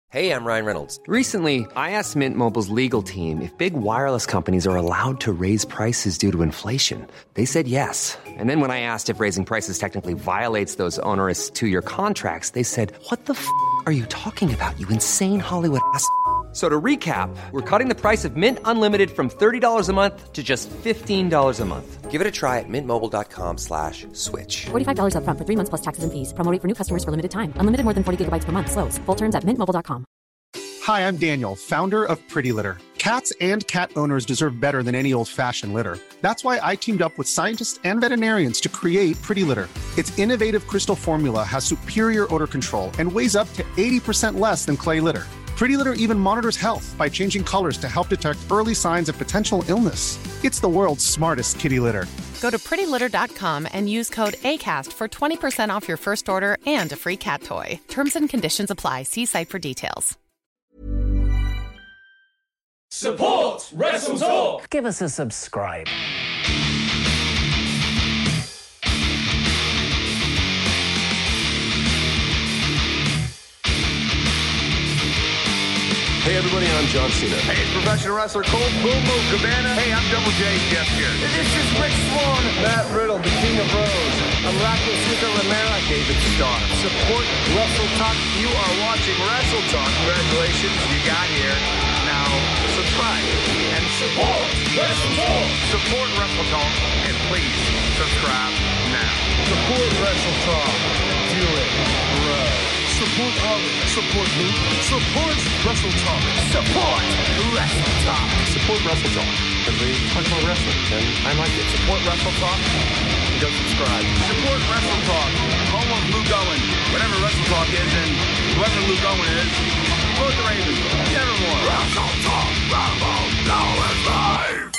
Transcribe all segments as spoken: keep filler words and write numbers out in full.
Hey, I'm Ryan Reynolds. Recently, I asked Mint Mobile's legal team if big wireless companies are allowed to raise prices due to inflation. They said yes. And then when I asked if raising prices technically violates those onerous two-year contracts, they said, what the f*** are you talking about, you insane Hollywood ass f- So to recap, we're cutting the price of Mint Unlimited from thirty dollars a month to just fifteen dollars a month. Give it a try at mintmobile.com slash switch. forty-five dollars up front for three months plus taxes and fees. Promo rate for new customers for limited time. Unlimited more than forty gigabytes per month. Slows full terms at mint mobile dot com. Hi, I'm Daniel, founder of Pretty Litter. Cats and cat owners deserve better than any old-fashioned litter. That's why I teamed up with scientists and veterinarians to create Pretty Litter. Its innovative crystal formula has superior odor control and weighs up to eighty percent less than clay litter. Pretty Litter even monitors health by changing colors to help detect early signs of potential illness. It's the world's smartest kitty litter. Go to pretty litter dot com and use code ACAST for twenty percent off your first order and a free cat toy. Terms and conditions apply. See site for details. Support Wrestle Talk! Give us a subscribe. Hey everybody, I'm John Cena. Hey, it's professional wrestler Colt Boom Boom Cabana. Hey, I'm Double J Jeff here. And this is Rick Swan. Matt Riddle, the King of Rose. I'm rocking Cesar Romero. David Starr. Support Wrestle Talk. You are watching Wrestle Talk. Congratulations, you got here. Now, subscribe and support Wrestle Talk. Support Wrestle Talk and please subscribe now. Support Wrestle Talk. Do it, bro. Support Ollie. Support me. Support Wrestle Talk. Support Wrestle Talk. Support Wrestle Talk. Because we talk about wrestling, and I like it. Support Wrestle Talk. And go subscribe. Support Wrestle Talk. Home of Luke Owen. Whatever Wrestle Talk is, and whoever Luke Owen is, support the Ravens. Nevermore. Wrestle Talk. Rumble. Now is live.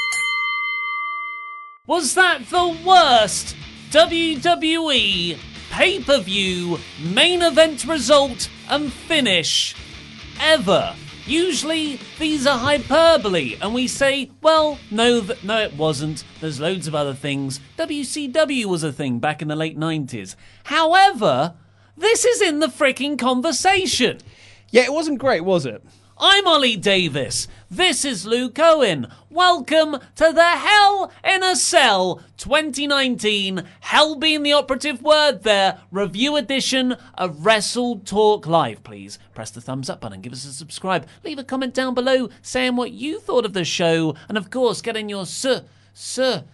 Was that the worst W W E pay-per-view main event result and finish ever? Usually these are hyperbole and we say, well, no, th- no it wasn't. There's loads of other things. W C W was a thing back in the late nineties. However, this is in the freaking conversation. Yeah, it wasn't great, was it? I'm Ollie Davis. This is Luke Owen. Welcome to the Hell in a Cell twenty nineteen, hell being the operative word there, review edition of Wrestle Talk Live. Please press the thumbs up button, give us a subscribe, leave a comment down below saying what you thought of the show, and of course get in your su- su-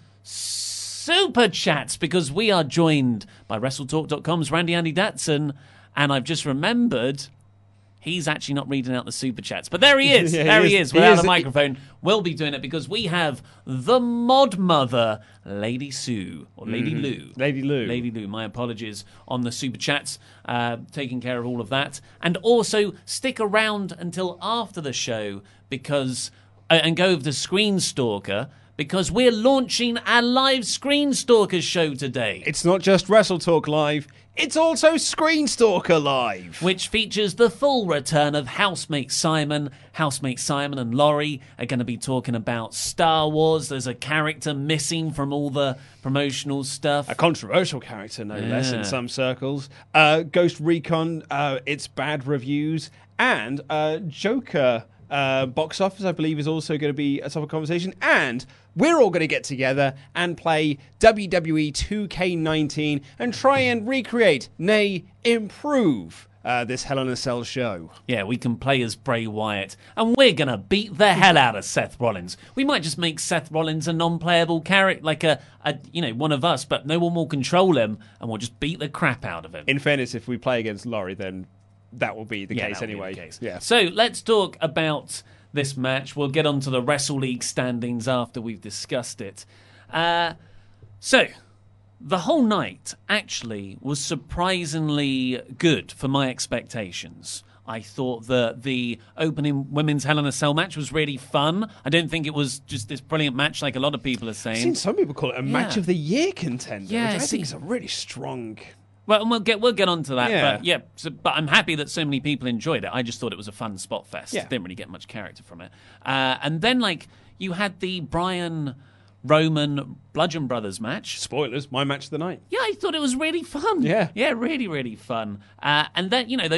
super chats because we are joined by WrestleTalk dot com's Randy Andy Datson, and I've just remembered he's actually not reading out the super chats. But there he is. yeah, there he he is. is, without He is. a microphone. We'll be doing it because we have the mod mother, Lady Sue, or Lady Mm. Lou. Lady Lou. Lady Lou, my apologies on the super chats, uh, taking care of all of that. And also, stick around until after the show because, uh, and go with the Screen Stalker, because we're launching our live Screen Stalkers show today. It's not just Wrestle Talk Live, it's also Screen Stalker Live, which features the full return of Housemate Simon. Housemate Simon and Laurie are going to be talking about Star Wars. There's a character missing from all the promotional stuff. A controversial character, no Yeah. less, in some circles. Uh, Ghost Recon, uh, its bad reviews, and uh, Joker uh, box office, I believe, is also going to be a topic of conversation. And we're all going to get together and play W W E two K nineteen and try and recreate, nay, improve uh, this Hell in a Cell show. Yeah, we can play as Bray Wyatt, and we're going to beat the hell out of Seth Rollins. We might just make Seth Rollins a non-playable character, like a, a, you know, one of us, but no one will control him, and we'll just beat the crap out of him. In fairness, if we play against Laurie, then that will be the yeah, case that will anyway. Be the case. Yeah. So let's talk about this match. We'll get onto the Wrestle League standings after we've discussed it. Uh, so, the whole night actually was surprisingly good for my expectations. I thought that the opening women's Hell in a Cell match was really fun. I don't think it was just this brilliant match like a lot of people are saying. I've seen some people call it a Yeah. match of the year contender, Yeah, which I see- think is a really strong... Well, and we'll get we'll get onto that. Yeah. But yeah, so, but I'm happy that so many people enjoyed it. I just thought it was a fun spot fest. Yeah. Didn't really get much character from it. Uh, and then like you had the Brian Roman Bludgeon Brothers match. Spoilers, my match of the night. Yeah, I thought it was really fun. Yeah. Yeah, really, really fun. Uh, and then, you know, those are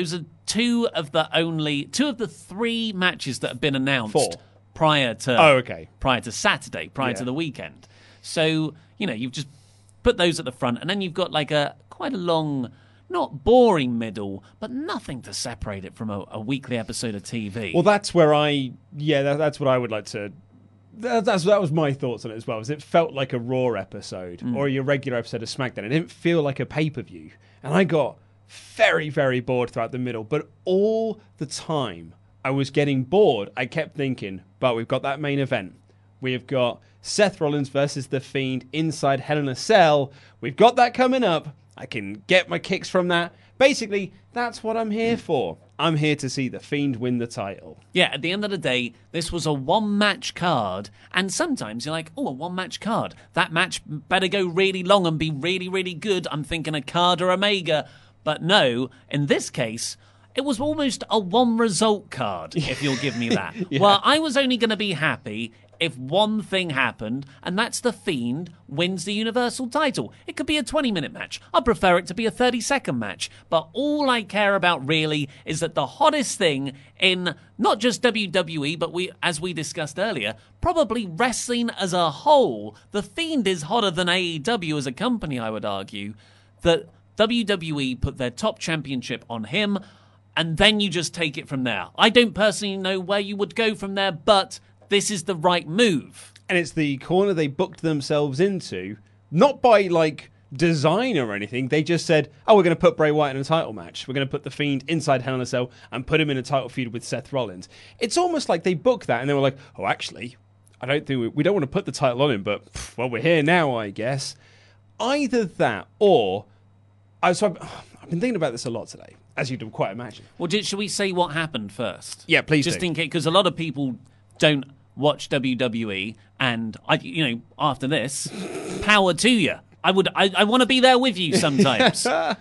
two of the only two of the three matches that have been announced Four. prior to Oh, okay. prior to Saturday, prior Yeah. to the weekend. So, you know, you've just put those at the front, and then you've got like a quite a long, not boring middle, but nothing to separate it from a, a weekly episode of T V. Well, that's where I, yeah, that, that's what I would like to. That, that's that was my thoughts on it as well. Was it felt like a Raw episode Mm. or your regular episode of SmackDown? It didn't feel like a pay per view, and I got very, very bored throughout the middle. But all the time I was getting bored, I kept thinking, but we've got that main event. We've got Seth Rollins versus The Fiend inside Hell in a Cell. We've got that coming up. I can get my kicks from that. Basically, that's what I'm here for. I'm here to see The Fiend win the title. Yeah, at the end of the day, this was a one-match card, and sometimes you're like, oh, a one-match card. That match better go really long and be really, really good. I'm thinking a card or Omega. But no, in this case, it was almost a one-result card, if you'll give me that. Yeah. Well, I was only going to be happy if one thing happened, and that's The Fiend wins the Universal title. It could be a twenty-minute match. I'd prefer it to be a thirty-second match. But all I care about, really, is that the hottest thing in not just W W E, but we, as we discussed earlier, probably wrestling as a whole. The Fiend is hotter than A E W as a company, I would argue. That W W E put their top championship on him, and then you just take it from there. I don't personally know where you would go from there, but this is the right move. And it's the corner they booked themselves into, not by, like, design or anything. They just said, oh, we're going to put Bray Wyatt in a title match. We're going to put The Fiend inside Hell in a Cell and put him in a title feud with Seth Rollins. It's almost like they booked that and they were like, oh, actually, I don't think we, we don't want to put the title on him, but, pff, well, we're here now, I guess. Either that or... I, so I've, I've been thinking about this a lot today, as you can quite imagine. Well, did, should we say what happened first? Yeah, please Just do. in case, because a lot of people don't watch W W E, and I, you know, after this, power to you. I would, I, I want to be there with you sometimes.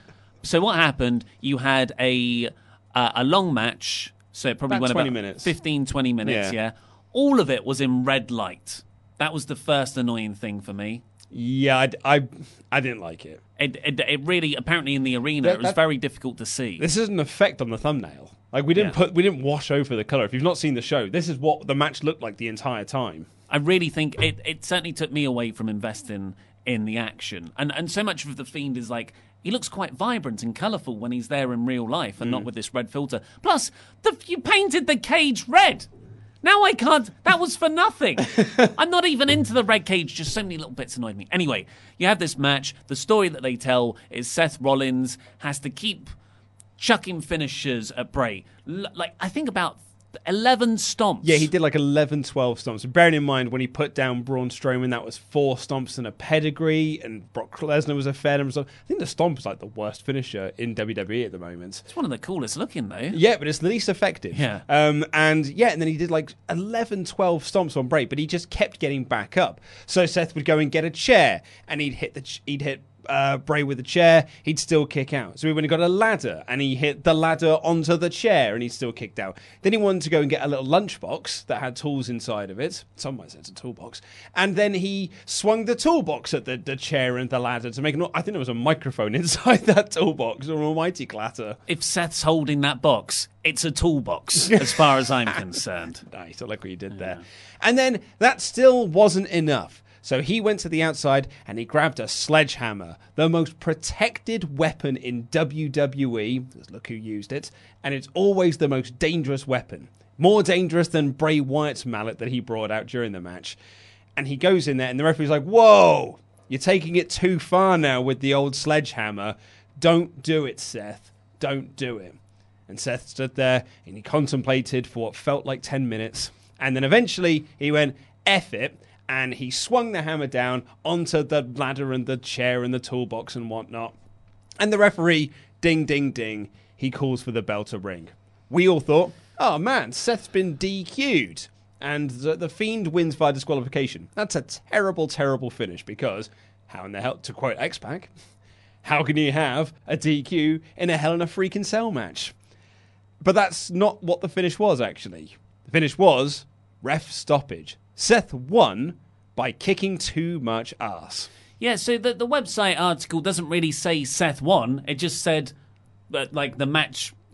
So what happened? You had a uh, a long match, so it probably About went twenty about minutes. fifteen, twenty minutes. Yeah. Yeah, all of it was in red light. That was the first annoying thing for me. Yeah, I, I, I didn't like it. It, it, it really, apparently, in the arena, That- it was that- very difficult to see. This is an effect on the thumbnail. Like we didn't Yeah. put, we didn't wash over the color. If you've not seen the show, this is what the match looked like the entire time. I really think it, it certainly took me away from investing in the action. And and so much of The Fiend is like, he looks quite vibrant and colourful when he's there in real life and Mm. not with this red filter. Plus, the, you painted the cage red. Now I can't... That was for nothing. I'm not even into the red cage. Just so many little bits annoyed me. Anyway, you have this match. The story that they tell is Seth Rollins has to keep chucking finishers at Bray. L- like, I think about eleven stomps. Yeah, he did like eleven, twelve stomps. Bearing in mind, when he put down Braun Strowman, that was four stomps and a pedigree, and Brock Lesnar was a fair number. of stomps. I think the stomp is like the worst finisher in W W E at the moment. It's one of the coolest looking, though. Yeah, but it's the least effective. Yeah. Um, and yeah, and then he did like eleven, twelve stomps on Bray, but he just kept getting back up. So Seth would go and get a chair, and he'd hit the ch- he'd hit uh, Bray with a chair, he'd still kick out. So he went and got a ladder, and he hit the ladder onto the chair, and he still kicked out. Then he wanted to go and get a little lunchbox that had tools inside of it. Some might say it's a toolbox. And then he swung the toolbox at the, the chair and the ladder to make an... I think there was a microphone inside that toolbox, or an almighty clatter. If Seth's holding that box, it's a toolbox, as far as I'm concerned. Nice, I like what you did there. And then that still wasn't enough. So he went to the outside and he grabbed a sledgehammer, the most protected weapon in W W E. Because look who used it. And it's always the most dangerous weapon. More dangerous than Bray Wyatt's mallet that he brought out during the match. And he goes in there and the referee's like, whoa, you're taking it too far now with the old sledgehammer. Don't do it, Seth. Don't do it. And Seth stood there and he contemplated for what felt like ten minutes. And then eventually he went, F it. And he swung the hammer down onto the ladder and the chair and the toolbox and whatnot. And the referee, ding, ding, ding, he calls for the bell to ring. We all thought, oh man, Seth's been D Q'd. And the, the Fiend wins via disqualification. That's a terrible, terrible finish because, how in the hell, to quote X-Pac, how can you have a D Q in a Hell in a Freaking Cell match? But that's not what the finish was, actually. The finish was ref stoppage. Seth won by kicking too much ass. Yeah, so the, the website article doesn't really say Seth won. It just said that, like, the match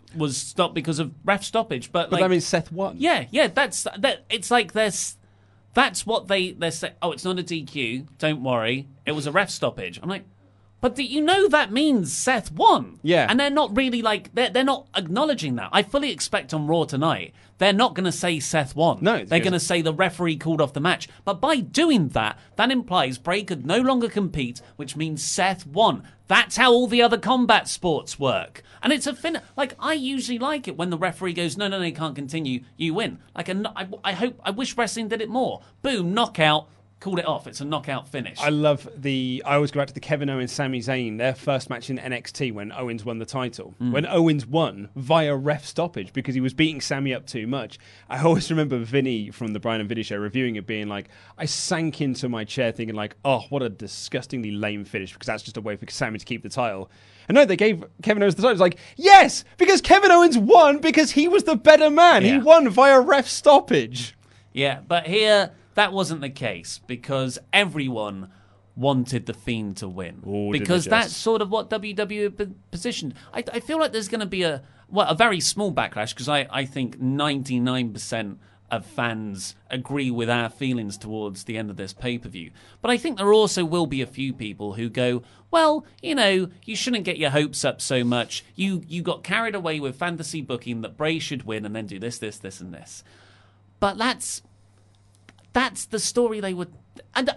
was stopped because of ref stoppage. But, but like, that means Seth won. Yeah, yeah. That's that. It's like there's. That's what they they say. Oh, it's not a D Q. Don't worry. It was a ref stoppage. I'm like, but do you know that means Seth won? Yeah. And they're not really like they're they're not acknowledging that. I fully expect on Raw tonight they're not going to say Seth won. No, they're going to say the referee called off the match. But by doing that, that implies Bray could no longer compete, which means Seth won. That's how all the other combat sports work. And it's a fin. Like, I usually like it when the referee goes, no, no, no, you can't continue, you win. Like, a, I, I hope, I wish wrestling did it more. Boom, knockout, called it off. It's a knockout finish. I love the, I always go back to the Kevin Owens, Sami Zayn, their first match in N X T when Owens won the title. Mm. When Owens won via ref stoppage because he was beating Sami up too much. I always remember Vinny from the Brian and Vinny show reviewing it being like, I sank into my chair thinking like, oh, what a disgustingly lame finish because that's just a way for Sami to keep the title. And no, they gave Kevin Owens the title. It's like, yes, because Kevin Owens won because he was the better man. Yeah. He won via ref stoppage. Yeah, but here, that wasn't the case because everyone wanted The Fiend to win. Ooh, because that's sort of what W W E positioned. I, I feel like there's going to be a well, a very small backlash because I, I think ninety-nine percent of fans agree with our feelings towards the end of this pay-per-view. But I think there also will be a few people who go, well, you know, you shouldn't get your hopes up so much. You you got carried away with fantasy booking that Bray should win and then do this, this, this, and this. But that's that's the story they would... And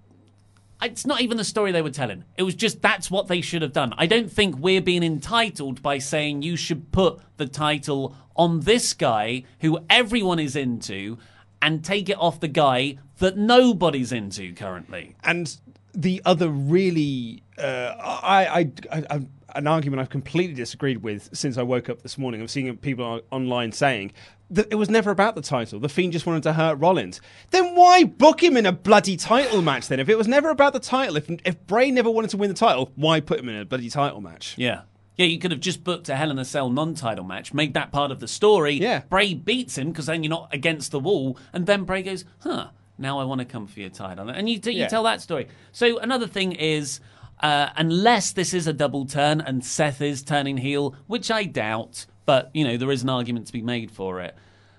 it's not even the story they were telling. It was just that's what they should have done. I don't think we're being entitled by saying you should put the title on this guy who everyone is into and take it off the guy that nobody's into currently. And the other really... Uh, I, I, I, I, an argument I've completely disagreed with since I woke up this morning. I'm seeing people online saying that it was never about the title. The Fiend just wanted to hurt Rollins. Then why book him in a bloody title match then? If it was never about the title, if if Bray never wanted to win the title, why put him in a bloody title match? Yeah. Yeah, you could have just booked a Hell in a Cell non-title match, made that part of the story. Yeah. Bray beats him because then you're not against the wall, and then Bray goes, huh, now I want to come for your title. And you, t- you yeah. tell that story. So another thing is, uh, unless this is a double turn and Seth is turning heel, which I doubt, but, you know, there is an argument to be made for it,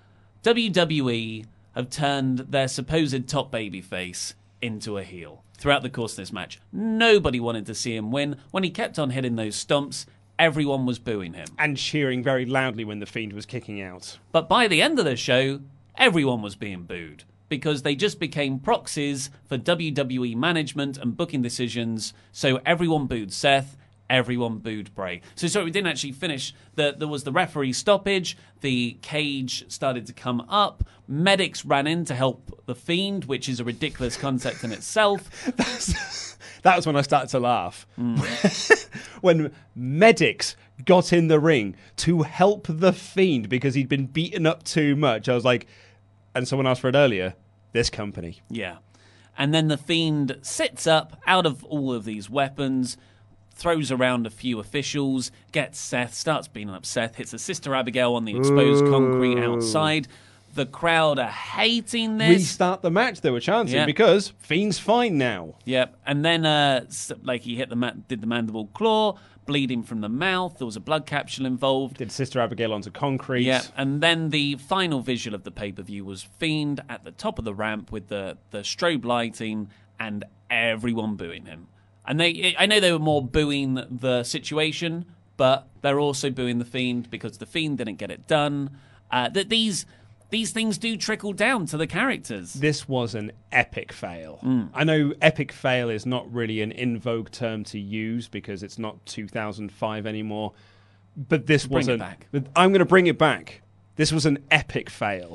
W W E have turned their supposed top babyface into a heel throughout the course of this match. Nobody wanted to see him win. When he kept on hitting those stomps, everyone was booing him. And cheering very loudly when The Fiend was kicking out. But by the end of the show, everyone was being booed because they just became proxies for W W E management and booking decisions. So everyone booed Seth. Everyone booed Bray. So sorry, we didn't actually finish. The, there was the referee stoppage. The cage started to come up. Medics ran in to help The Fiend, which is a ridiculous concept in itself. That's, that was when I started to laugh. Mm. When medics got in the ring to help The Fiend because he'd been beaten up too much. I was like, and someone asked for it earlier, this company. Yeah. And then The Fiend sits up out of all of these weapons, throws around a few officials, gets Seth, starts beating up Seth, hits a Sister Abigail on the exposed Ooh. concrete outside. The crowd are hating this. Restart the match, they were chanting, yep. because Fiend's fine now. Yep. And then, uh, like, he hit the ma- did the mandible claw, bleeding from the mouth. There was a blood capsule involved. Did Sister Abigail onto concrete. Yeah. And then the final visual of the pay-per-view was Fiend at the top of the ramp with the, the strobe lighting and everyone booing him. And they, I know they were more booing the situation, but they're also booing The Fiend because The Fiend didn't get it done. Uh, that these these things do trickle down to the characters. This was an epic fail. Mm. I know epic fail is not really an in vogue term to use because it's not two thousand five anymore. But this bring wasn't. It back. I'm going to bring it back. This was an epic fail.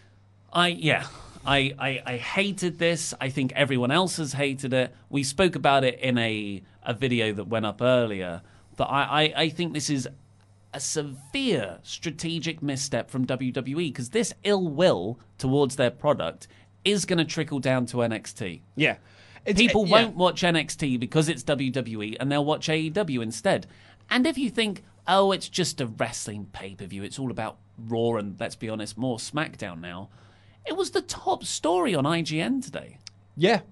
I yeah. I, I, I hated this. I think everyone else has hated it. We spoke about it in a, a video that went up earlier. But I, I, I think this is a severe strategic misstep from W W E because this ill will towards their product is going to trickle down to N X T. Yeah. It's, People it, yeah. won't watch N X T because it's W W E and they'll watch A E W instead. And if you think, oh, it's just a wrestling pay-per-view, it's all about Raw and, let's be honest, more SmackDown now. It was the top story on I G N today. Yeah.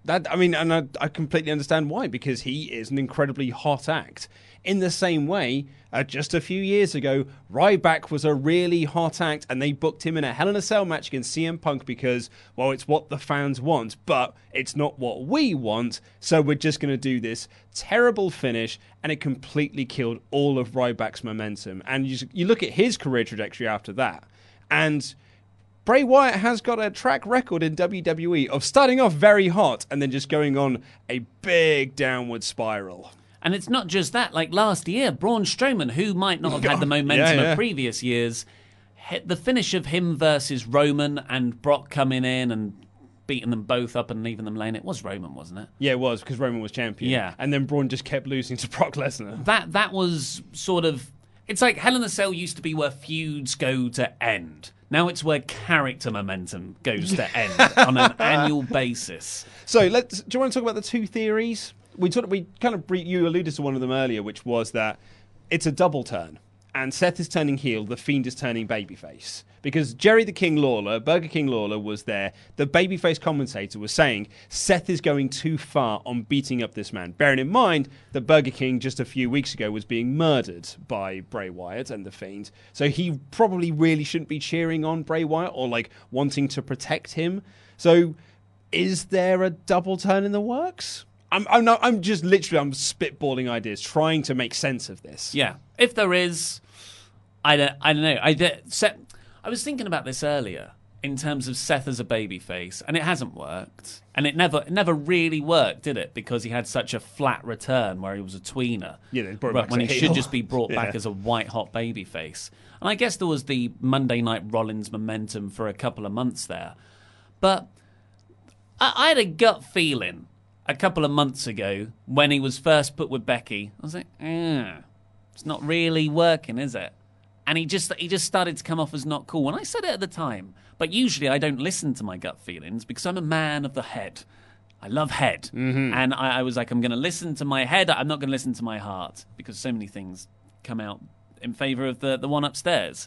That I mean, and I, I completely understand why, because he is an incredibly hot act. In the same way, uh, just a few years ago, Ryback was a really hot act, and they booked him in a Hell in a Cell match against C M Punk because, well, it's what the fans want, but it's not what we want, so we're just going to do this terrible finish, and it completely killed all of Ryback's momentum. And you, you look at his career trajectory after that, and Bray Wyatt has got a track record in W W E of starting off very hot and then just going on a big downward spiral. And it's not just that. Like last year, Braun Strowman, who might not have had the momentum yeah, yeah. of previous years, hit the finish of him versus Roman and Brock coming in and beating them both up and leaving them laying. It was Roman, wasn't it? Yeah, it was, because Roman was champion. Yeah. And then Braun just kept losing to Brock Lesnar. That that was sort of... It's like Hell in a Cell used to be where feuds go to end. Now it's where character momentum goes to end on an annual basis. So, let's. Do you want to talk about the two theories? We talked. We kind of you alluded to one of them earlier, which was that it's a double turn, and Seth is turning heel, the Fiend is turning babyface. Because Jerry the King Lawler, Burger King Lawler, was there. The babyface commentator was saying Seth is going too far on beating up this man. Bearing in mind that Burger King just a few weeks ago was being murdered by Bray Wyatt and the Fiend. So he probably really shouldn't be cheering on Bray Wyatt or like wanting to protect him. So is there a double turn in the works? I'm, I'm, not, I'm just literally I'm spitballing ideas, trying to make sense of this. Yeah, if there is, I don't, I don't know. I did, Seth, I was thinking about this earlier in terms of Seth as a babyface, and it hasn't worked, and it never, it never really worked, did it? Because he had such a flat return where he was a tweener, yeah, they brought him back when as he a should heel. just be brought Yeah. back as a white hot babyface. And I guess there was the Monday Night Rollins momentum for a couple of months there, but I, I had a gut feeling a couple of months ago when he was first put with Becky. I was like, eh, it's not really working, is it? And he just he just started to come off as not cool. And I said it at the time, but usually I don't listen to my gut feelings because I'm a man of the head. I love head. Mm-hmm. And I, I was like, I'm going to listen to my head. I'm not going to listen to my heart because so many things come out in favour of the, the one upstairs.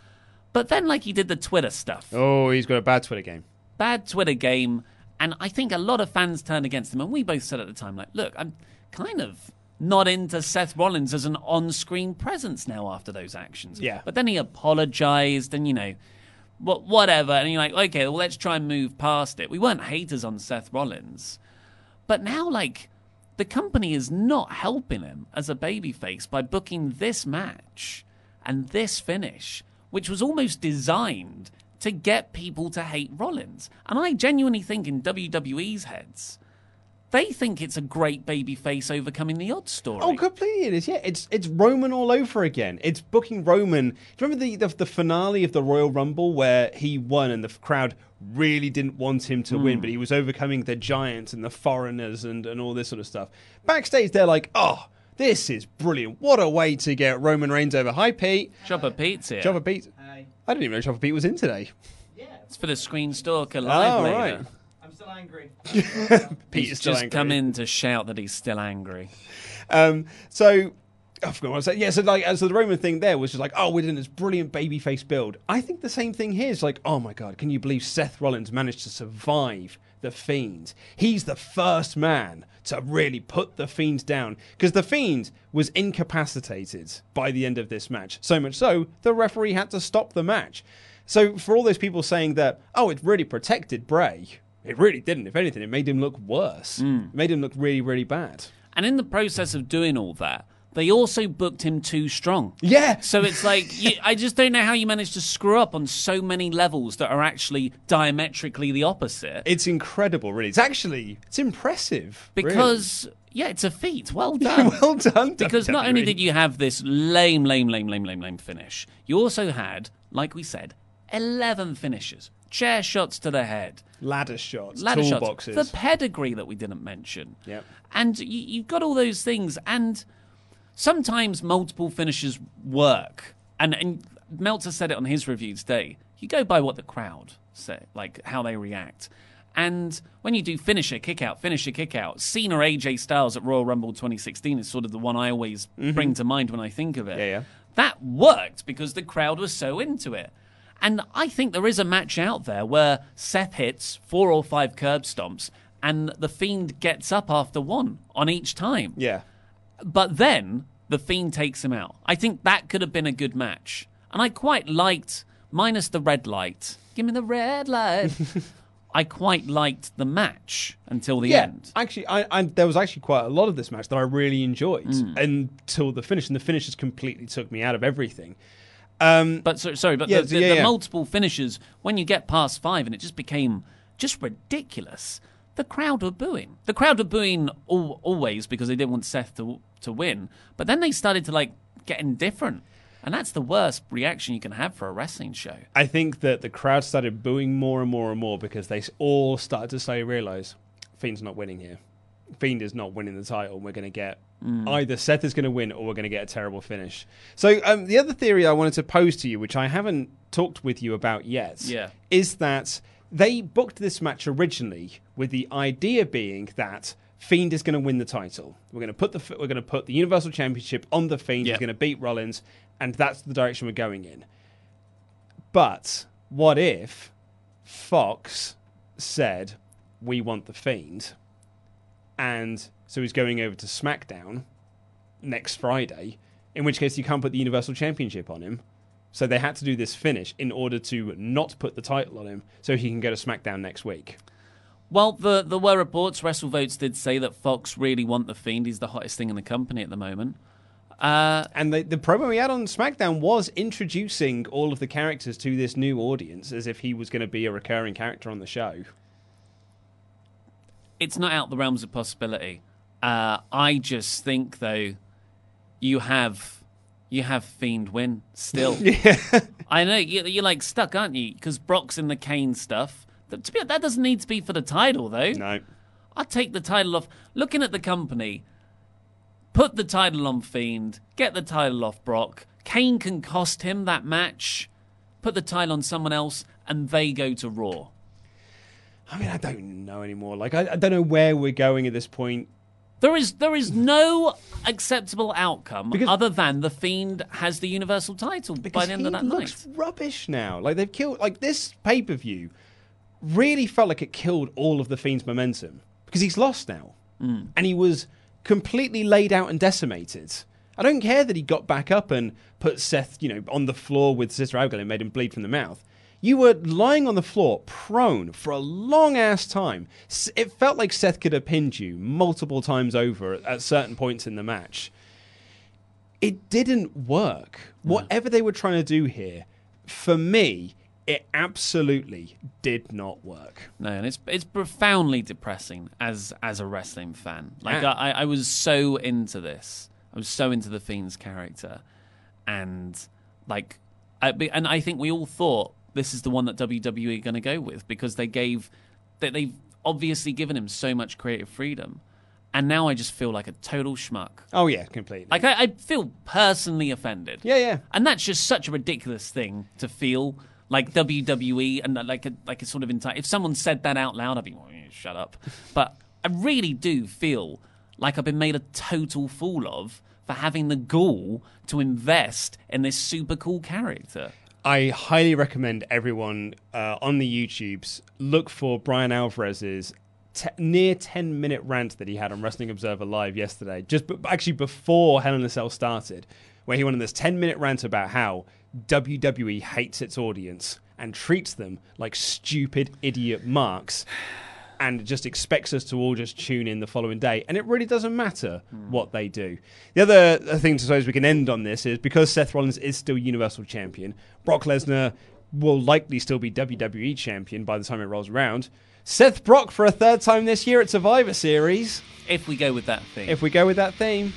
But then, like, he did the Twitter stuff. Oh, he's got a bad Twitter game. Bad Twitter game. And I think a lot of fans turned against him. And we both said at the time, like, look, I'm kind of not into Seth Rollins as an on-screen presence now after those actions. Yeah. But then he apologised and, you know, wh- whatever. And you're like, okay, well, let's try and move past it. We weren't haters on Seth Rollins. But now, like, the company is not helping him as a babyface by booking this match and this finish, which was almost designed to get people to hate Rollins. And I genuinely think in W W E's heads, they think it's a great babyface overcoming the odds story. Oh, completely it is, yeah. It's it's Roman all over again. It's booking Roman. Do you remember the, the, the finale of the Royal Rumble where he won and the crowd really didn't want him to Mm. win, but he was overcoming the giants and the foreigners and, and all this sort of stuff. Backstage, they're like, oh, this is brilliant. What a way to get Roman Reigns over. Hi, Pete. Chopper Pete's here. Chopper Pete. Hi. I didn't even know Chopper Pete was in today. Yeah. It's for the Screen Stalker live Oh, later. right. I'm still angry. Pete He's is still just angry. come in to shout that he's still angry. Um, so, I forgot what I was saying. Yeah, so like, so the Roman thing there was just like, oh, we're doing this brilliant babyface build. I think the same thing here is like, oh my God, can you believe Seth Rollins managed to survive the Fiend? He's the first man to really put the Fiend down because the Fiend was incapacitated by the end of this match. So much so, the referee had to stop the match. So for all those people saying that, oh, it really protected Bray, it really didn't. If anything, it made him look worse. Mm. It made him look really, really bad. And in the process of doing all that, they also booked him too strong. Yeah. So it's like, you, I just don't know how you managed to screw up on so many levels that are actually diametrically the opposite. It's incredible, really. It's actually, it's impressive. Because, really. yeah, it's a feat. Well done. well done. Because not only did you have this lame, lame, lame, lame, lame, lame finish, you also had, like we said, eleven finishes. Chair shots to the head. Ladder shots, Ladder toolboxes. shots. The pedigree that we didn't mention. Yep. And you, you've got all those things. And sometimes multiple finishes work. And, and Meltzer said it on his review today. You go by what the crowd say, like how they react. And when you do finisher, kick out, finisher, kick out, Cena A J Styles at Royal Rumble twenty sixteen is sort of the one I always mm-hmm. bring to mind when I think of it. Yeah, yeah. That worked because the crowd was so into it. And I think there is a match out there where Seth hits four or five curb stomps and the Fiend gets up after one on each time. Yeah. But then the Fiend takes him out. I think that could have been a good match. And I quite liked, minus the red light, give me the red light. I quite liked the match until the yeah, end. Actually, I, I, there was actually quite a lot of this match that I really enjoyed Mm. until the finish. And the finish just completely took me out of everything. Um, but so, Sorry, but yeah, the, the, yeah, the yeah. multiple finishes, when you get past five and it just became just ridiculous, the crowd were booing. The crowd were booing all, always because they didn't want Seth to to win. But then they started to like get indifferent. And that's the worst reaction you can have for a wrestling show. I think that the crowd started booing more and more and more because they all started to slowly realise Fiend's not winning here. Fiend is not winning the title. We're going to get mm. either Seth is going to win or we're going to get a terrible finish. So um, the other theory I wanted to pose to you, which I haven't talked with you about yet, yeah. is that they booked this match originally with the idea being that Fiend is going to win the title. We're going to put the we're going to put the Universal Championship on the Fiend. Yeah. He's going to beat Rollins, and that's the direction we're going in. But what if Fox said, we want the Fiend, and so he's going over to SmackDown next Friday, in which case you can't put the Universal Championship on him. So they had to do this finish in order to not put the title on him so he can go to SmackDown next week. Well, the, there were reports, WrestleVotes did say that Fox really want the Fiend. He's the hottest thing in the company at the moment. Uh, and the, the promo we had on SmackDown was introducing all of the characters to this new audience as if he was going to be a recurring character on the show. It's not out the realms of possibility. Uh, I just think, though, you have you have Fiend win still. Yeah. I know, you, you're like stuck, aren't you? Because Brock's in the Kane stuff. That, to be, that doesn't need to be for the title, though. No. I'd take the title off. Looking at the company, put the title on Fiend, get the title off Brock. Kane can cost him that match. Put the title on someone else, and they go to Raw. I mean, I don't know anymore. Like, I, I don't know where we're going at this point. There is there is no acceptable outcome because, other than the Fiend has the Universal title by the end of that night. Looks rubbish now. Like, they've killed... Like, this pay-per-view really felt like it killed all of the Fiend's momentum because he's lost now. Mm. And he was completely laid out and decimated. I don't care that he got back up and put Seth, you know, on the floor with Sister Abigail and made him bleed from the mouth. You were lying on the floor, prone, for a long-ass time. It felt like Seth could have pinned you multiple times over at certain points in the match. It didn't work. No. Whatever they were trying to do here, for me, it absolutely did not work. No, and it's it's profoundly depressing as as a wrestling fan. Like, yeah. I, I was so into this. I was so into the Fiend's character. And, like, I, and I think we all thought, this is the one that W W E are going to go with because they gave, that they've obviously given him so much creative freedom, and now I just feel like a total schmuck. Oh yeah, completely. Like I, I feel personally offended. Yeah, yeah. And that's just such a ridiculous thing to feel like W W E and like a like a sort of entire. If someone said that out loud, I'd be well, shut up. But I really do feel like I've been made a total fool of for having the gall to invest in this super cool character. I highly recommend everyone uh, on the YouTubes look for Brian Alvarez's te- near ten minute rant that he had on Wrestling Observer Live yesterday, just b- actually before Hell in a Cell started, where he went on this ten minute rant about how W W E hates its audience and treats them like stupid idiot marks and just expects us to all just tune in the following day. And it really doesn't matter mm. what they do. The other thing, to suppose we can end on this, is because Seth Rollins is still Universal Champion, Brock Lesnar will likely still be W W E Champion by the time it rolls around. Seth Brock for a third time this year at Survivor Series. If we go with that theme. If we go with that theme.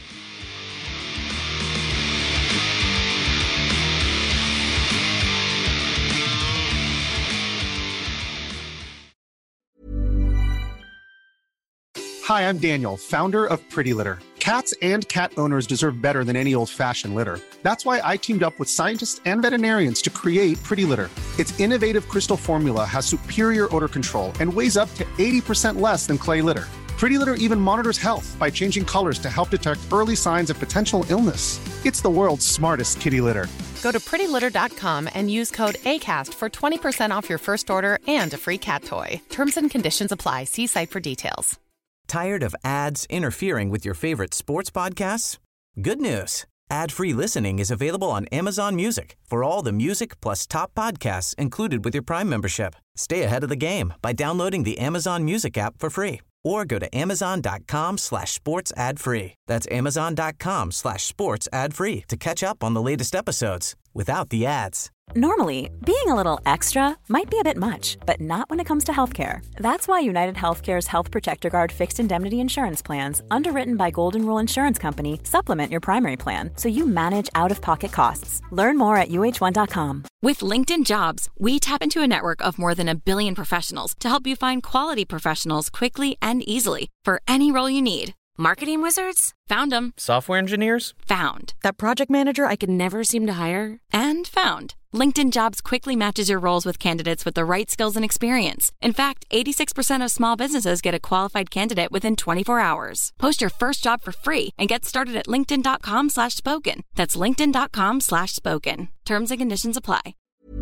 Hi, I'm Daniel, founder of Pretty Litter. Cats and cat owners deserve better than any old-fashioned litter. That's why I teamed up with scientists and veterinarians to create Pretty Litter. Its innovative crystal formula has superior odor control and weighs up to eighty percent less than clay litter. Pretty Litter even monitors health by changing colors to help detect early signs of potential illness. It's the world's smartest kitty litter. Go to pretty litter dot com and use code ACAST for twenty percent off your first order and a free cat toy. Terms and conditions apply. See site for details. Tired of ads interfering with your favorite sports podcasts? Good news. Ad-free listening is available on Amazon Music for all the music plus top podcasts included with your Prime membership. Stay ahead of the game by downloading the Amazon Music app for free or go to amazon.com slash sports ad free. That's amazon.com slash sports ad free to catch up on the latest episodes without the ads. Normally, being a little extra might be a bit much, but not when it comes to healthcare. That's why United Healthcare's Health Protector Guard fixed indemnity insurance plans, underwritten by Golden Rule Insurance Company, supplement your primary plan so you manage out-of-pocket costs. Learn more at U H one dot com. With LinkedIn Jobs, we tap into a network of more than a billion professionals to help you find quality professionals quickly and easily for any role you need. Marketing wizards? Found them. Software engineers? Found. That project manager I could never seem to hire? And found. LinkedIn Jobs quickly matches your roles with candidates with the right skills and experience. In fact, eighty-six percent of small businesses get a qualified candidate within twenty-four hours. Post your first job for free and get started at linkedin.com slash spoken. That's linkedin.com slash spoken. Terms and conditions apply.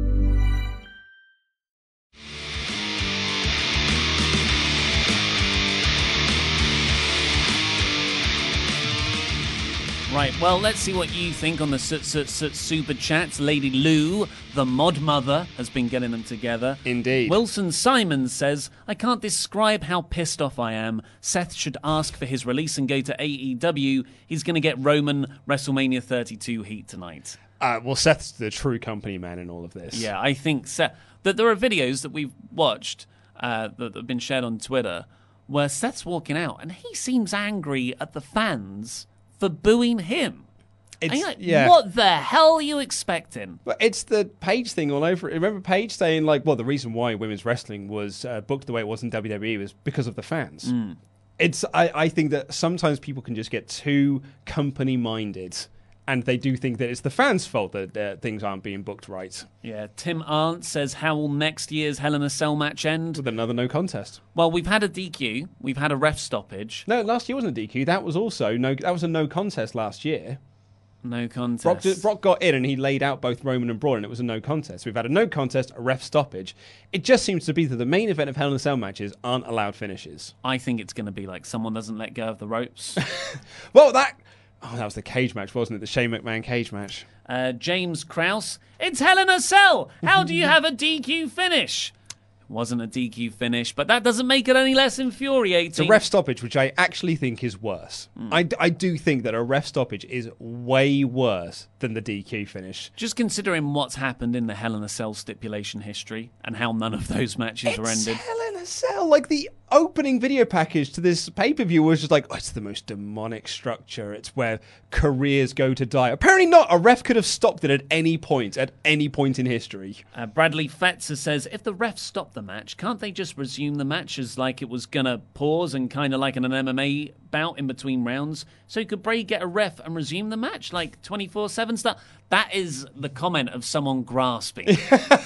Right, well, let's see what you think on the su- su- su- super chats. Lady Lou, the mod mother, has been getting them together. Indeed. Wilson Simons says, I can't describe how pissed off I am. Seth should ask for his release and go to A E W. He's going to get Roman WrestleMania thirty-two heat tonight. Uh, well, Seth's the true company man in all of this. Yeah, I think Seth... That there are videos that we've watched uh, that have been shared on Twitter where Seth's walking out and he seems angry at the fans for booing him. It's, like, yeah. What the hell are you expecting? But it's the Paige thing all over it. Remember Paige saying, like, well, the reason why women's wrestling was uh, booked the way it was in W W E was because of the fans. Mm. It's. I, I think that sometimes people can just get too company-minded, and they do think that it's the fans' fault that uh, things aren't being booked right. Yeah, Tim Arndt says, how will next year's Hell in a Cell match end? With another no contest. Well, we've had a D Q. We've had a ref stoppage. No, last year wasn't a D Q. That was also no. That was a no contest last year. No contest. Brock, did, Brock got in and he laid out both Roman and Braun, and it was a no contest. We've had a no contest, a ref stoppage. It just seems to be that the main event of Hell in a Cell matches aren't allowed finishes. I think it's going to be like someone doesn't let go of the ropes. Well, that... Oh, that was the cage match, wasn't it? The Shane McMahon cage match. Uh, James Krause. It's Hell in a Cell. How do you have a D Q finish? It wasn't a D Q finish, but that doesn't make it any less infuriating. It's a ref stoppage, which I actually think is worse. Mm. I, I do think that a ref stoppage is way worse than the D Q finish. Just considering what's happened in the Hell in a Cell stipulation history and how none of those matches it's are ended. Hell in a Cell. Like, the opening video package to this pay-per-view was just like, oh, it's the most demonic structure. It's where careers go to die. Apparently not. A ref could have stopped it at any point, at any point in history. Uh, Bradley Fetzer says, if the refs stop the match, can't they just resume the match as like it was going to pause and kind of like in an M M A bout in between rounds? So could Bray get a ref and resume the match like twenty-four seven stuff? That is the comment of someone grasping. No,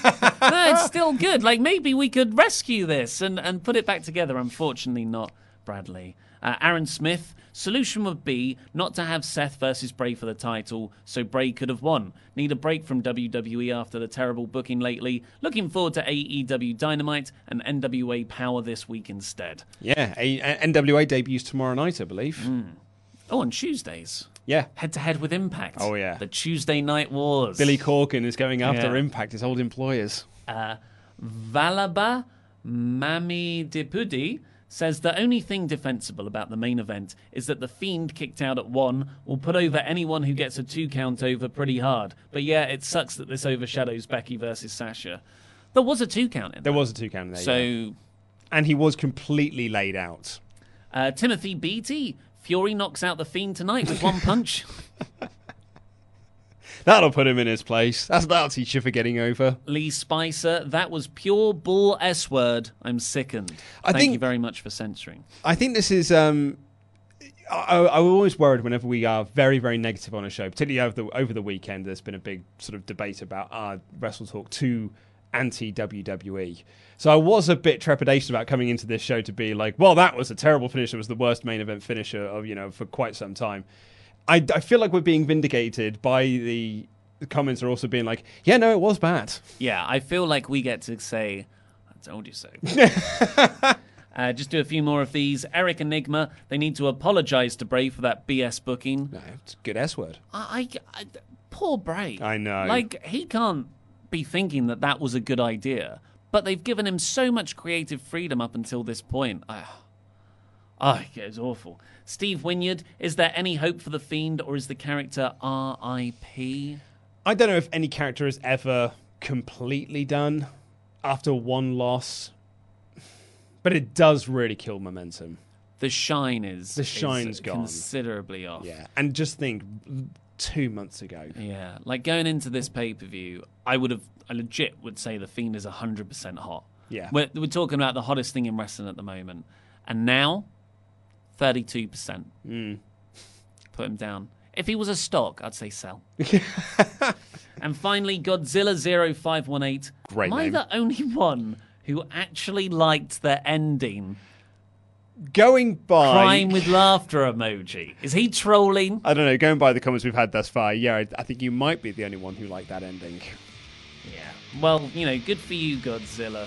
it's still good. Like, maybe we could rescue this and, and put it back together. Unfortunately not, Bradley. Uh, Aaron Smith, solution would be not to have Seth versus Bray for the title, so Bray could have won. Need a break from W W E after the terrible booking lately. Looking forward to A E W Dynamite and N W A Power this week instead. Yeah, a- a- N W A debuts tomorrow night, I believe. Mm. Oh, on Tuesdays. Yeah. Head-to-head with Impact. Oh, yeah. The Tuesday Night Wars. Billy Corgan is going after yeah. Impact, his old employers. Uh, Valaba Mami Dipudi says the only thing defensible about the main event is that the Fiend kicked out at one will put over anyone who gets a two count over pretty hard. But yeah, it sucks that this overshadows Becky versus Sasha. There was a two count in there. There was a two count in there, So, yeah. And he was completely laid out. Uh, Timothy Beattie, Fury knocks out the Fiend tonight with one punch. That'll put him in his place. That's that'll teach you for getting over. Lee Spicer, that was pure bull S word. I'm sickened. I Thank think, you very much for censoring. I think this is. Um, I, I was always worried whenever we are very, very negative on a show, particularly over the over the weekend. There's been a big sort of debate about are Wrestle Talk too anti-W W E. So I was a bit trepidation about coming into this show to be like, well, that was a terrible finish. It was the worst main event finisher of, you know, for quite some time. I, I feel like we're being vindicated by the, the comments are also being like, yeah, no, it was bad. Yeah, I feel like we get to say, I told you so. uh, just do a few more of these. Eric Enigma, they need to apologise to Bray for that B S booking. No, it's a good S word. I, I, I, poor Bray. I know. Like, he can't be thinking that that was a good idea. But they've given him so much creative freedom up until this point. Oh, oh it was awful. Steve Wynyard, is there any hope for The Fiend, or is the character R I P? I don't know if any character is ever completely done after one loss, but it does really kill momentum. The shine is the shine's is gone considerably off. Yeah, and just think, two months ago. Yeah, like going into this pay-per-view, I would have, I legit would say The Fiend is one hundred percent hot. Yeah. We're, we're talking about the hottest thing in wrestling at the moment. And now, thirty-two percent. Mm. Put him down. If he was a stock, I'd say sell. And finally, Godzilla zero five one eight. Great Am I name. the only one who actually liked the ending? Going by... Crying with laughter emoji. Is he trolling? I don't know. Going by the comments we've had thus far, yeah, I, I think you might be the only one who liked that ending. Yeah. Well, you know, good for you, Godzilla.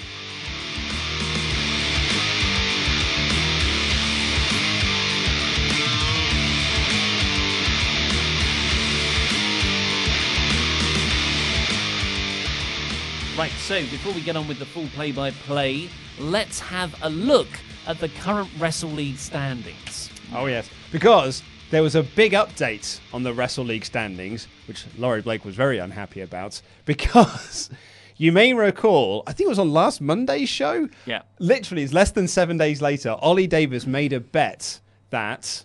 Right, so before we get on with the full play-by-play, let's have a look at the current Wrestle League standings. Oh, yes. Because there was a big update on the Wrestle League standings, which Laurie Blake was very unhappy about, because you may recall, I think it was on last Monday's show. Yeah. Literally, it's less than seven days later, Ollie Davis made a bet that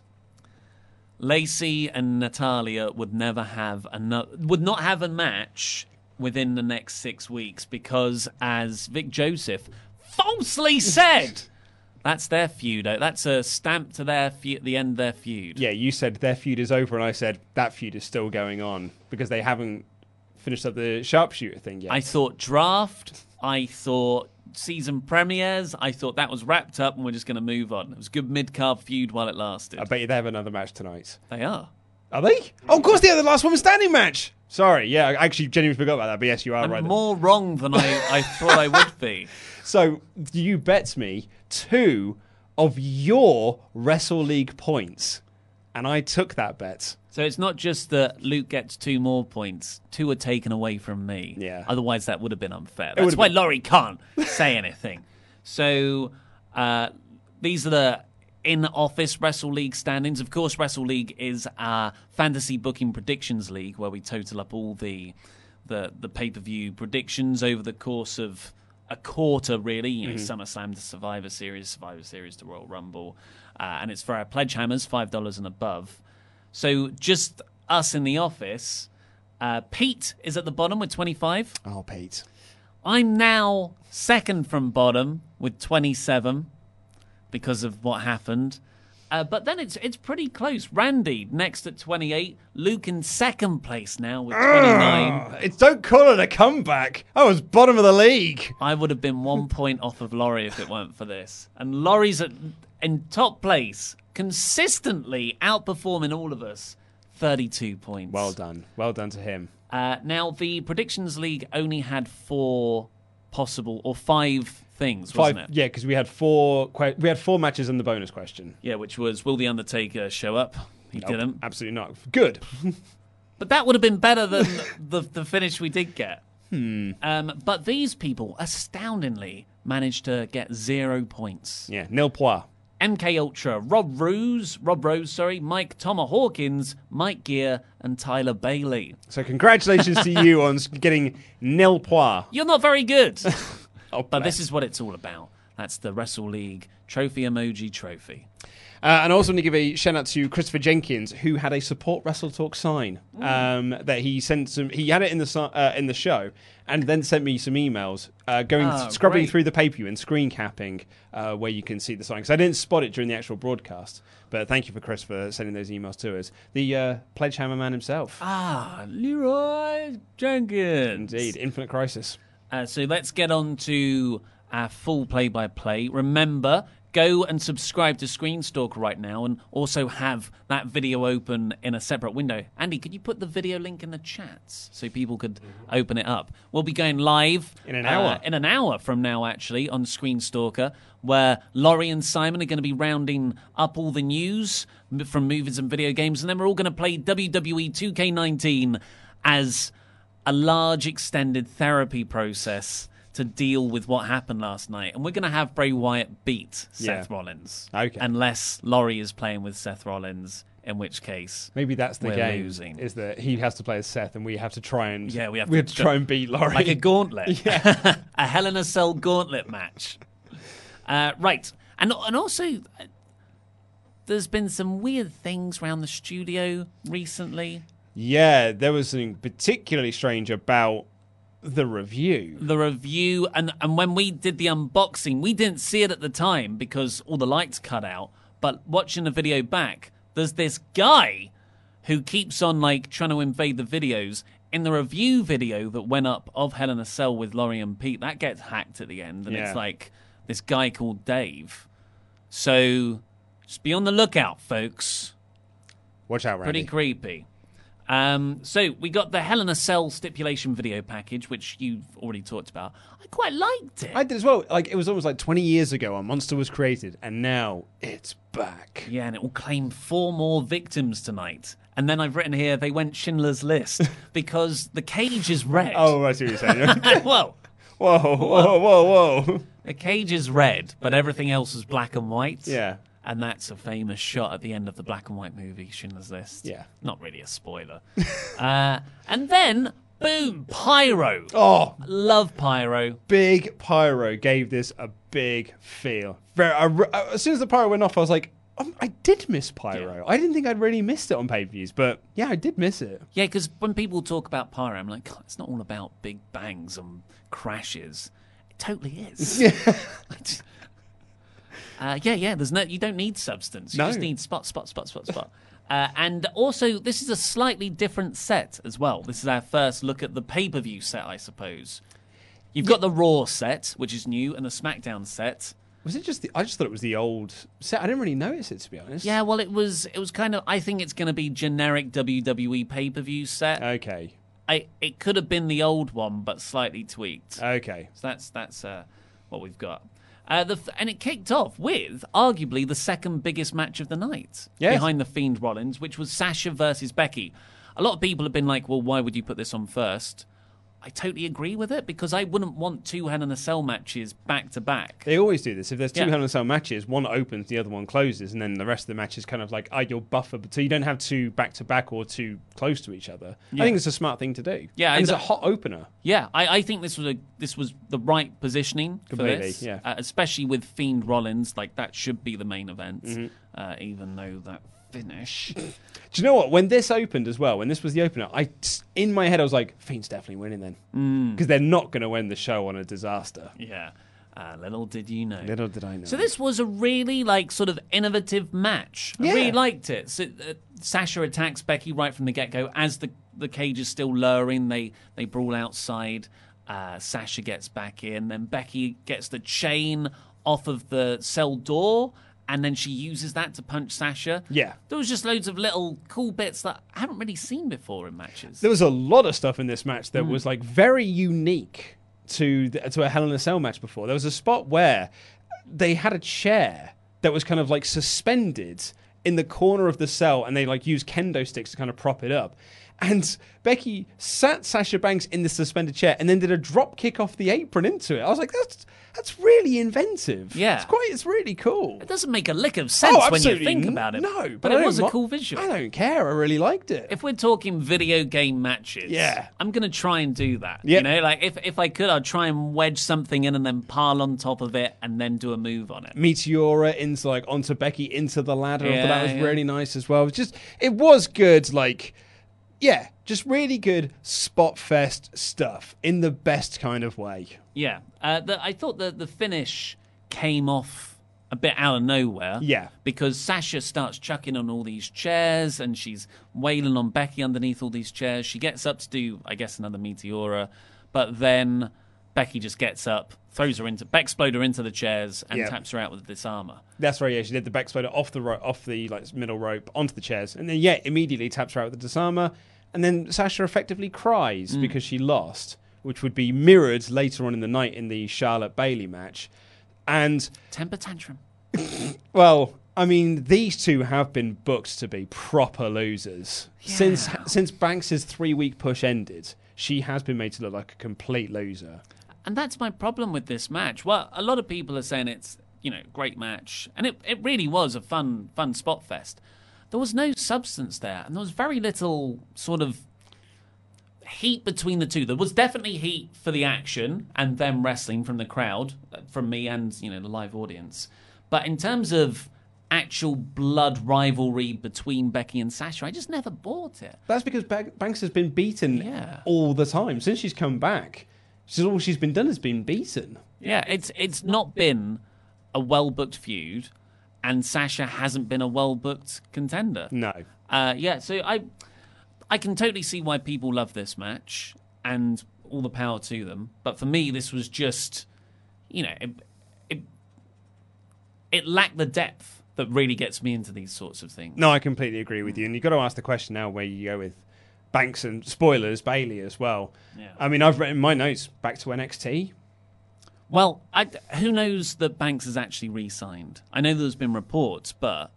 Lacey and Natalia would never have another, would not have a match within the next six weeks because, as Vic Joseph falsely said, that's their feud. That's a stamp to their fe- the end of their feud. Yeah, you said their feud is over, and I said that feud is still going on because they haven't finished up the sharpshooter thing yet. I thought draft, I thought season premieres, I thought that was wrapped up and we're just going to move on. It was a good mid-card feud while it lasted. I bet you they have another match tonight. They are. Are they? Oh, of course they have the last woman standing match. Sorry, yeah, I actually genuinely forgot about that, but yes, you are I'm right. more wrong than I, I thought I would be. So, you bet me two of your Wrestle League points, and I took that bet. So it's not just that Luke gets two more points. Two are taken away from me. Yeah. Otherwise, that would have been unfair. That's why been... Laurie can't say anything. So uh, these are the in-office Wrestle League standings. Of course, Wrestle League is our fantasy booking predictions league where we total up all the the, the pay-per-view predictions over the course of a quarter, really. You know, mm-hmm. SummerSlam to Survivor Series, Survivor Series to Royal Rumble. Uh, and it's for our pledge hammers, five dollars and above. So just us in the office. Uh, Pete is at the bottom with twenty-five. Oh, Pete. I'm now second from bottom with twenty-seven because of what happened. Uh, but then it's it's pretty close. Randy next at twenty-eight. Luke in second place now with twenty-nine. Uh, it's, don't call it a comeback. I was bottom of the league. I would have been one point off of Laurie if it weren't for this. And Laurie's at, in top place, consistently outperforming all of us. thirty-two points. Well done. Well done to him. Uh, now, the Predictions League only had four possible, or five things, Five, wasn't it? Yeah, because we had four que- we had four matches in the bonus question. Yeah, which was, will The Undertaker show up? He nope, didn't. Absolutely not. Good. But that would have been better than the, the finish we did get. Hmm. Um, but these people, astoundingly, managed to get zero points. Yeah, nil points. M K Ultra, Rob Rose, Rob Rose, sorry, Mike Thomas Hawkins, Mike Gear, and Tyler Bailey. So congratulations to you on getting nil points. You're not very good. Oh, but this is what it's all about. That's the Wrestle League Trophy Emoji Trophy. Uh, and I also want to give a shout out to Christopher Jenkins, who had a support Wrestle Talk sign um, that he sent some. He had it in the uh, in the show, and then sent me some emails uh, going oh, scrubbing great. through the pay-per-view and screen capping uh, where you can see the sign. Because I didn't spot it during the actual broadcast. But thank you for Chris for sending those emails to us. The uh, Pledge Hammer man himself. Ah, Leroy Jenkins. Indeed, Infinite Crisis. Uh, so let's get on to our full play-by-play. Remember, go and subscribe to Screenstalker right now and also have that video open in a separate window. Andy, could you put the video link in the chats so people could open it up? We'll be going live in an hour. Uh, in an hour from now, actually, on Screenstalker, where Laurie and Simon are going to be rounding up all the news from movies and video games, and then we're all going to play W W E two K nineteen as a large extended therapy process to deal with what happened last night. And we're going to have Bray Wyatt beat Seth Yeah. Rollins. Okay. Unless Laurie is playing with Seth Rollins, in which case maybe that's the we're game. Losing. Is that he has to play as Seth, and we have to try and yeah, we have, we to, have to try and beat Laurie like a gauntlet, yeah, a Hell in a Cell gauntlet match. Uh, right, and and also uh, there's been some weird things around the studio recently. Yeah, there was something particularly strange about the review. The review, and, and when we did the unboxing, we didn't see it at the time because all the lights cut out. But watching the video back, there's this guy who keeps on like trying to invade the videos. In the review video that went up of Hell in a Cell with Laurie and Pete, that gets hacked at the end, and Yeah. it's like this guy called Dave. So just be on the lookout, folks. Watch out, Randy. Pretty creepy. Um, so we got the Hell in a Cell stipulation video package, which you've already talked about. I quite liked it. I did as well. Like, it was almost like twenty years ago a monster was created, and now it's back. Yeah, and it will claim four more victims tonight. And then I've written here, they went Schindler's List because the cage is red. Oh, I see what you're saying. Whoa. Whoa, whoa, whoa, whoa. The cage is red, but everything else is black and white. Yeah. And that's a famous shot at the end of the black and white movie, Schindler's List. Yeah. Not really a spoiler. uh, and then, boom, Pyro. Oh. Love Pyro. Big Pyro gave this a big feel. Very, I, I, as soon as the Pyro went off, I was like, um, I did miss Pyro. Yeah. I didn't think I'd really missed it on pay-per-views, but yeah, I did miss it. Yeah, because when people talk about Pyro, I'm like, God, it's not all about big bangs and crashes. It totally is. Yeah. Uh, yeah, yeah. There's no. You don't need substance. You No. just need spot, spot, spot, spot, spot. Uh, and also, this is a slightly different set as well. This is our first look at the pay-per-view set, I suppose. You've got the Raw set, which is new, and the SmackDown set. Was it just the... I just thought it was the old set. I didn't really notice it, to be honest. Yeah, well, it was. It was kind of. I think it's going to be generic W W E pay-per-view set. Okay. I. It could have been the old one, but slightly tweaked. Okay. So that's that's uh, what we've got. Uh, the, and it kicked off with arguably the second biggest match of the night, yes. behind the Fiend Rollins, which was Sasha versus Becky. A lot of people have been like, well, why would you put this on first? I totally agree with it, because I wouldn't want two Hell in a Cell matches back to back. They always do this. If there's two Yeah. Hell in a Cell matches, one opens, the other one closes, and then the rest of the match is kind of like ideal buffer. But so you don't have two back to back or two close to each other. Yeah. I think it's a smart thing to do. Yeah, and it's and- a hot opener. Yeah, I, I think this was a this was the right positioning for Completely, this, yeah. uh, especially with Fiend Rollins. Like, that should be the main event, Mhm. uh, even though that finish. Do you know what? When this opened as well, when this was the opener, I in my head I was like, Fiend's definitely winning then, because they're not going to win the show on a disaster. Yeah. Uh, little did you know. Little did I know. So this was a really like sort of innovative match. I Yeah. really liked it. So, uh, Sasha attacks Becky right from the get-go. As the the cage is still lowering, they they brawl outside. Uh, Sasha gets back in, then Becky gets the chain off of the cell door, and then she uses that to punch Sasha. Yeah. There was just loads of little cool bits that I haven't really seen before in matches. There was a lot of stuff in this match that Mm. was like very unique to the, to a Hell in a Cell match before. There was a spot where they had a chair that was kind of like suspended in the corner of the cell, and they like used kendo sticks to kind of prop it up. And Becky sat Sasha Banks in the suspended chair and then did a drop kick off the apron into it. I was like, that's that's really inventive. Yeah. It's quite, it's really cool. It doesn't make a lick of sense Oh, when you absolutely think about it. no, but, but it I was a don't cool mi- visual. I don't care. I really liked it. If we're talking video game matches, Yeah. I'm going to try and do that. Yeah. You know, like if, if I could, I'd try and wedge something in and then pile on top of it and then do a move on it. Meteora into like onto Becky into the ladder. I thought that was Yeah, yeah. really nice as well. It was just it was good, like yeah, just really good spot fest stuff in the best kind of way. Yeah. Uh, the, I thought that the finish came off a bit out of nowhere. Yeah. Because Sasha starts chucking on all these chairs and she's wailing on Becky underneath all these chairs. She gets up to do, I guess, another Meteora. But then Becky just gets up, throws her into Bexploder into the chairs, and Yeah. taps her out with a disarmer. That's right, yeah. She did the Bexploder off the ro- off the like middle rope onto the chairs, and then yeah, immediately taps her out with the disarmer, and then Sasha effectively cries Mm. because she lost, which would be mirrored later on in the night in the Charlotte Bayley match, and temper tantrum. Well, I mean, these two have been booked to be proper losers Yeah. since since Banks's three week push ended. She has been made to look like a complete loser. And that's my problem with this match. Well, a lot of people are saying it's, you know, great match. And it, it really was a fun, fun spot fest. There was no substance there. And there was very little sort of heat between the two. There was definitely heat for the action and them wrestling from the crowd, from me and, you know, the live audience. But in terms of actual blood rivalry between Becky and Sasha, I just never bought it. That's because ba- Banks has been beaten Yeah. all the time. Since she's come back, she's, all she's been done has been beaten. Yeah, it's it's not been a well-booked feud, and Sasha hasn't been a well-booked contender. No. Uh, yeah, so I I can totally see why people love this match, and all the power to them. But for me, this was just, you know, it it, it lacked the depth that really gets me into these sorts of things. No, I completely agree with you. And you've got to ask the question now where you go with Banks and, spoilers, Bayley as well. Yeah. I mean, I've written my notes back to N X T. Well, I, who knows that Banks has actually re-signed? I know there's been reports, but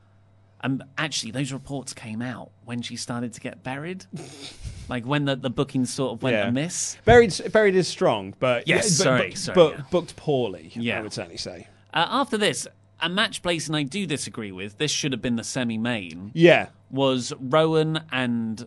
um, actually those reports came out when she started to get buried. Like when the, the booking sort of went Yeah. amiss. Buried, buried is strong, but Yes, yeah, but, sorry, but, sorry, but yeah. booked poorly. Yeah. I would certainly say. Uh, after this, a match placing I do disagree with, this should have been the semi-main, Yeah, was Rowan and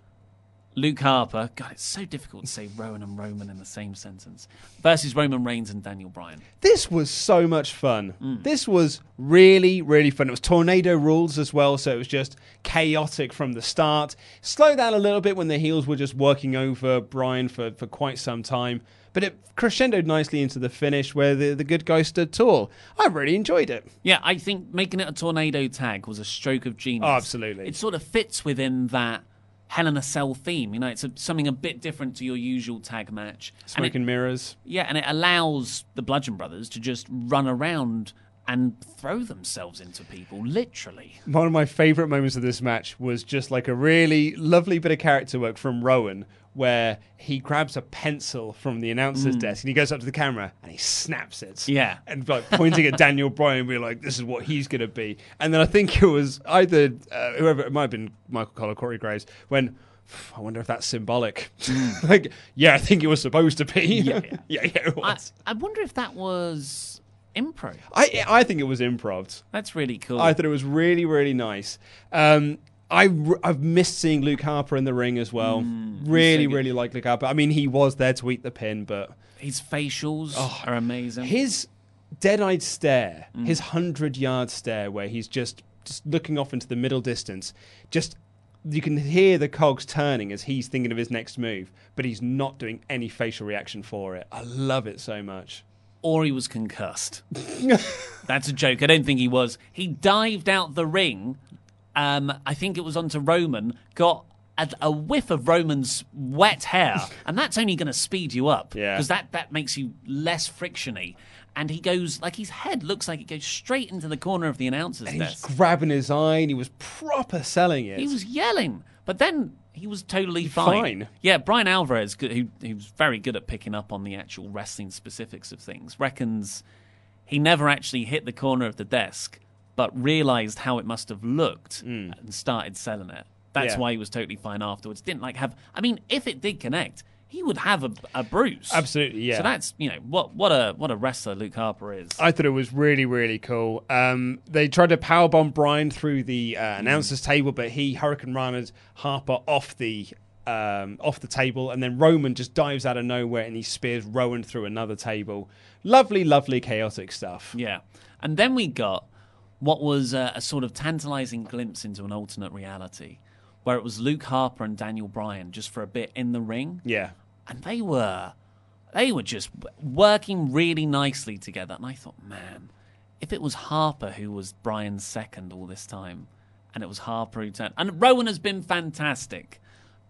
Luke Harper. God, it's so difficult to say Rowan and Roman in the same sentence. Versus Roman Reigns and Daniel Bryan. this was so much fun. Mm. This was really, really fun. It was tornado rules as well, so it was just chaotic from the start. Slowed down a little bit when the heels were just working over Bryan for, for quite some time. But it crescendoed nicely into the finish where the, the good guy stood tall. I really enjoyed it. Yeah, I think making it a tornado tag was a stroke of genius. Oh, absolutely. It sort of fits within that Hell in a Cell theme. You know, it's a, something a bit different to your usual tag match. Smoke and, and it, mirrors. yeah, and it allows the Bludgeon Brothers to just run around and throw themselves into people, literally. One of my favourite moments of this match was just like a really lovely bit of character work from Rowan, where he grabs a pencil from the announcer's Mm. desk and he goes up to the camera and he snaps it. Yeah. And like pointing at Daniel Bryan, being like, this is what he's going to be. And then I think it was either, uh, whoever, it might have been Michael Cole or Corey Graves, when, I wonder if that's symbolic. like, yeah, I think it was supposed to be. Yeah, yeah. yeah, yeah, it I, was. I wonder if that was improv. I, I think it was improv. That's really cool. I thought it was really, really nice. Um, I, I've missed seeing Luke Harper in the ring as well. Mm, really, so good. really like Luke Harper. I mean, he was there to eat the pin, but His facials Oh, are amazing. his dead-eyed stare, Mm. his hundred-yard stare, where he's just, just looking off into the middle distance, just you can hear the cogs turning as he's thinking of his next move, but he's not doing any facial reaction for it. I love it so much. Or he was concussed. That's a joke. I don't think he was. He dived out the ring. Um, I think it was onto Roman, got a, a whiff of Roman's wet hair, and that's only going to speed you up. Yeah. Because that, that makes you less frictiony. And he goes, like his head looks like it goes straight into the corner of the announcer's And he was desk. grabbing his eye, and he was proper selling it. He was yelling, but then he was totally fine. Fine. Yeah, Brian Alvarez, who who's very good at picking up on the actual wrestling specifics of things, reckons he never actually hit the corner of the desk, but realised how it must have looked and started selling it. That's Yeah. why he was totally fine afterwards. Didn't like have. I mean, if it did connect, he would have a, a bruise. Absolutely, yeah. So that's you know what what a what a wrestler Luke Harper is. I thought it was really, really cool. Um, they tried to powerbomb Bryan through the uh, announcer's table, but he Hurricane Rana's Harper off the um, off the table, and then Roman just dives out of nowhere and he spears Rowan through another table. Lovely, lovely, chaotic stuff. Yeah. And then we got what was a, a sort of tantalizing glimpse into an alternate reality, where it was Luke Harper and Daniel Bryan just for a bit in the ring. Yeah. And they were they were just working really nicely together. And I thought, man, if it was Harper who was Bryan's second all this time, and it was Harper who turned... And Rowan has been fantastic,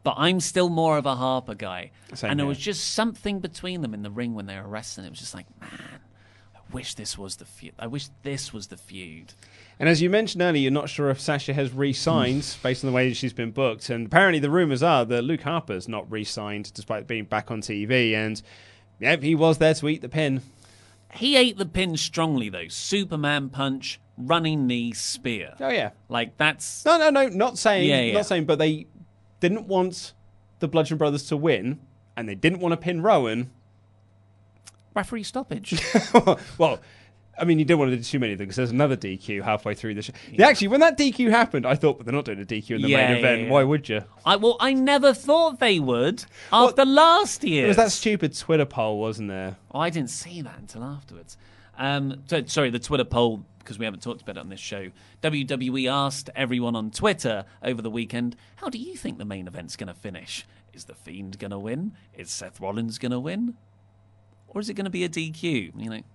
But I'm still more of a Harper guy. Same and there here. was just something between them in the ring when they were wrestling. It was just like, man, I wish this was the feud. I wish this was the feud. And as you mentioned earlier, you're not sure if Sasha has re-signed based on the way that she's been booked. And apparently the rumours are that Luke Harper's not re-signed despite being back on T V. And yeah, he was there to eat the pin. He ate the pin strongly, though. Superman punch, running knee, spear. Oh, yeah. Like, that's... No, no, no, not saying, Yeah, yeah. not saying, but they didn't want the Bludgeon Brothers to win, and they didn't want to pin Rowan. Referee stoppage. Well, I mean, you didn't want to do too many of them because there's another D Q halfway through the show. Yeah. Actually, when that D Q happened, I thought, but they're not doing a D Q in the Yeah, main event. yeah, yeah. Why would you? I Well, I never thought they would after last year. It was that stupid Twitter poll, wasn't there? Oh, I didn't see that until afterwards. Um, so, sorry, the Twitter poll, because we haven't talked about it on this show. W W E asked everyone on Twitter over the weekend, how do you think the main event's going to finish? Is The Fiend going to win? Is Seth Rollins going to win? Or is it going to be a D Q? You know,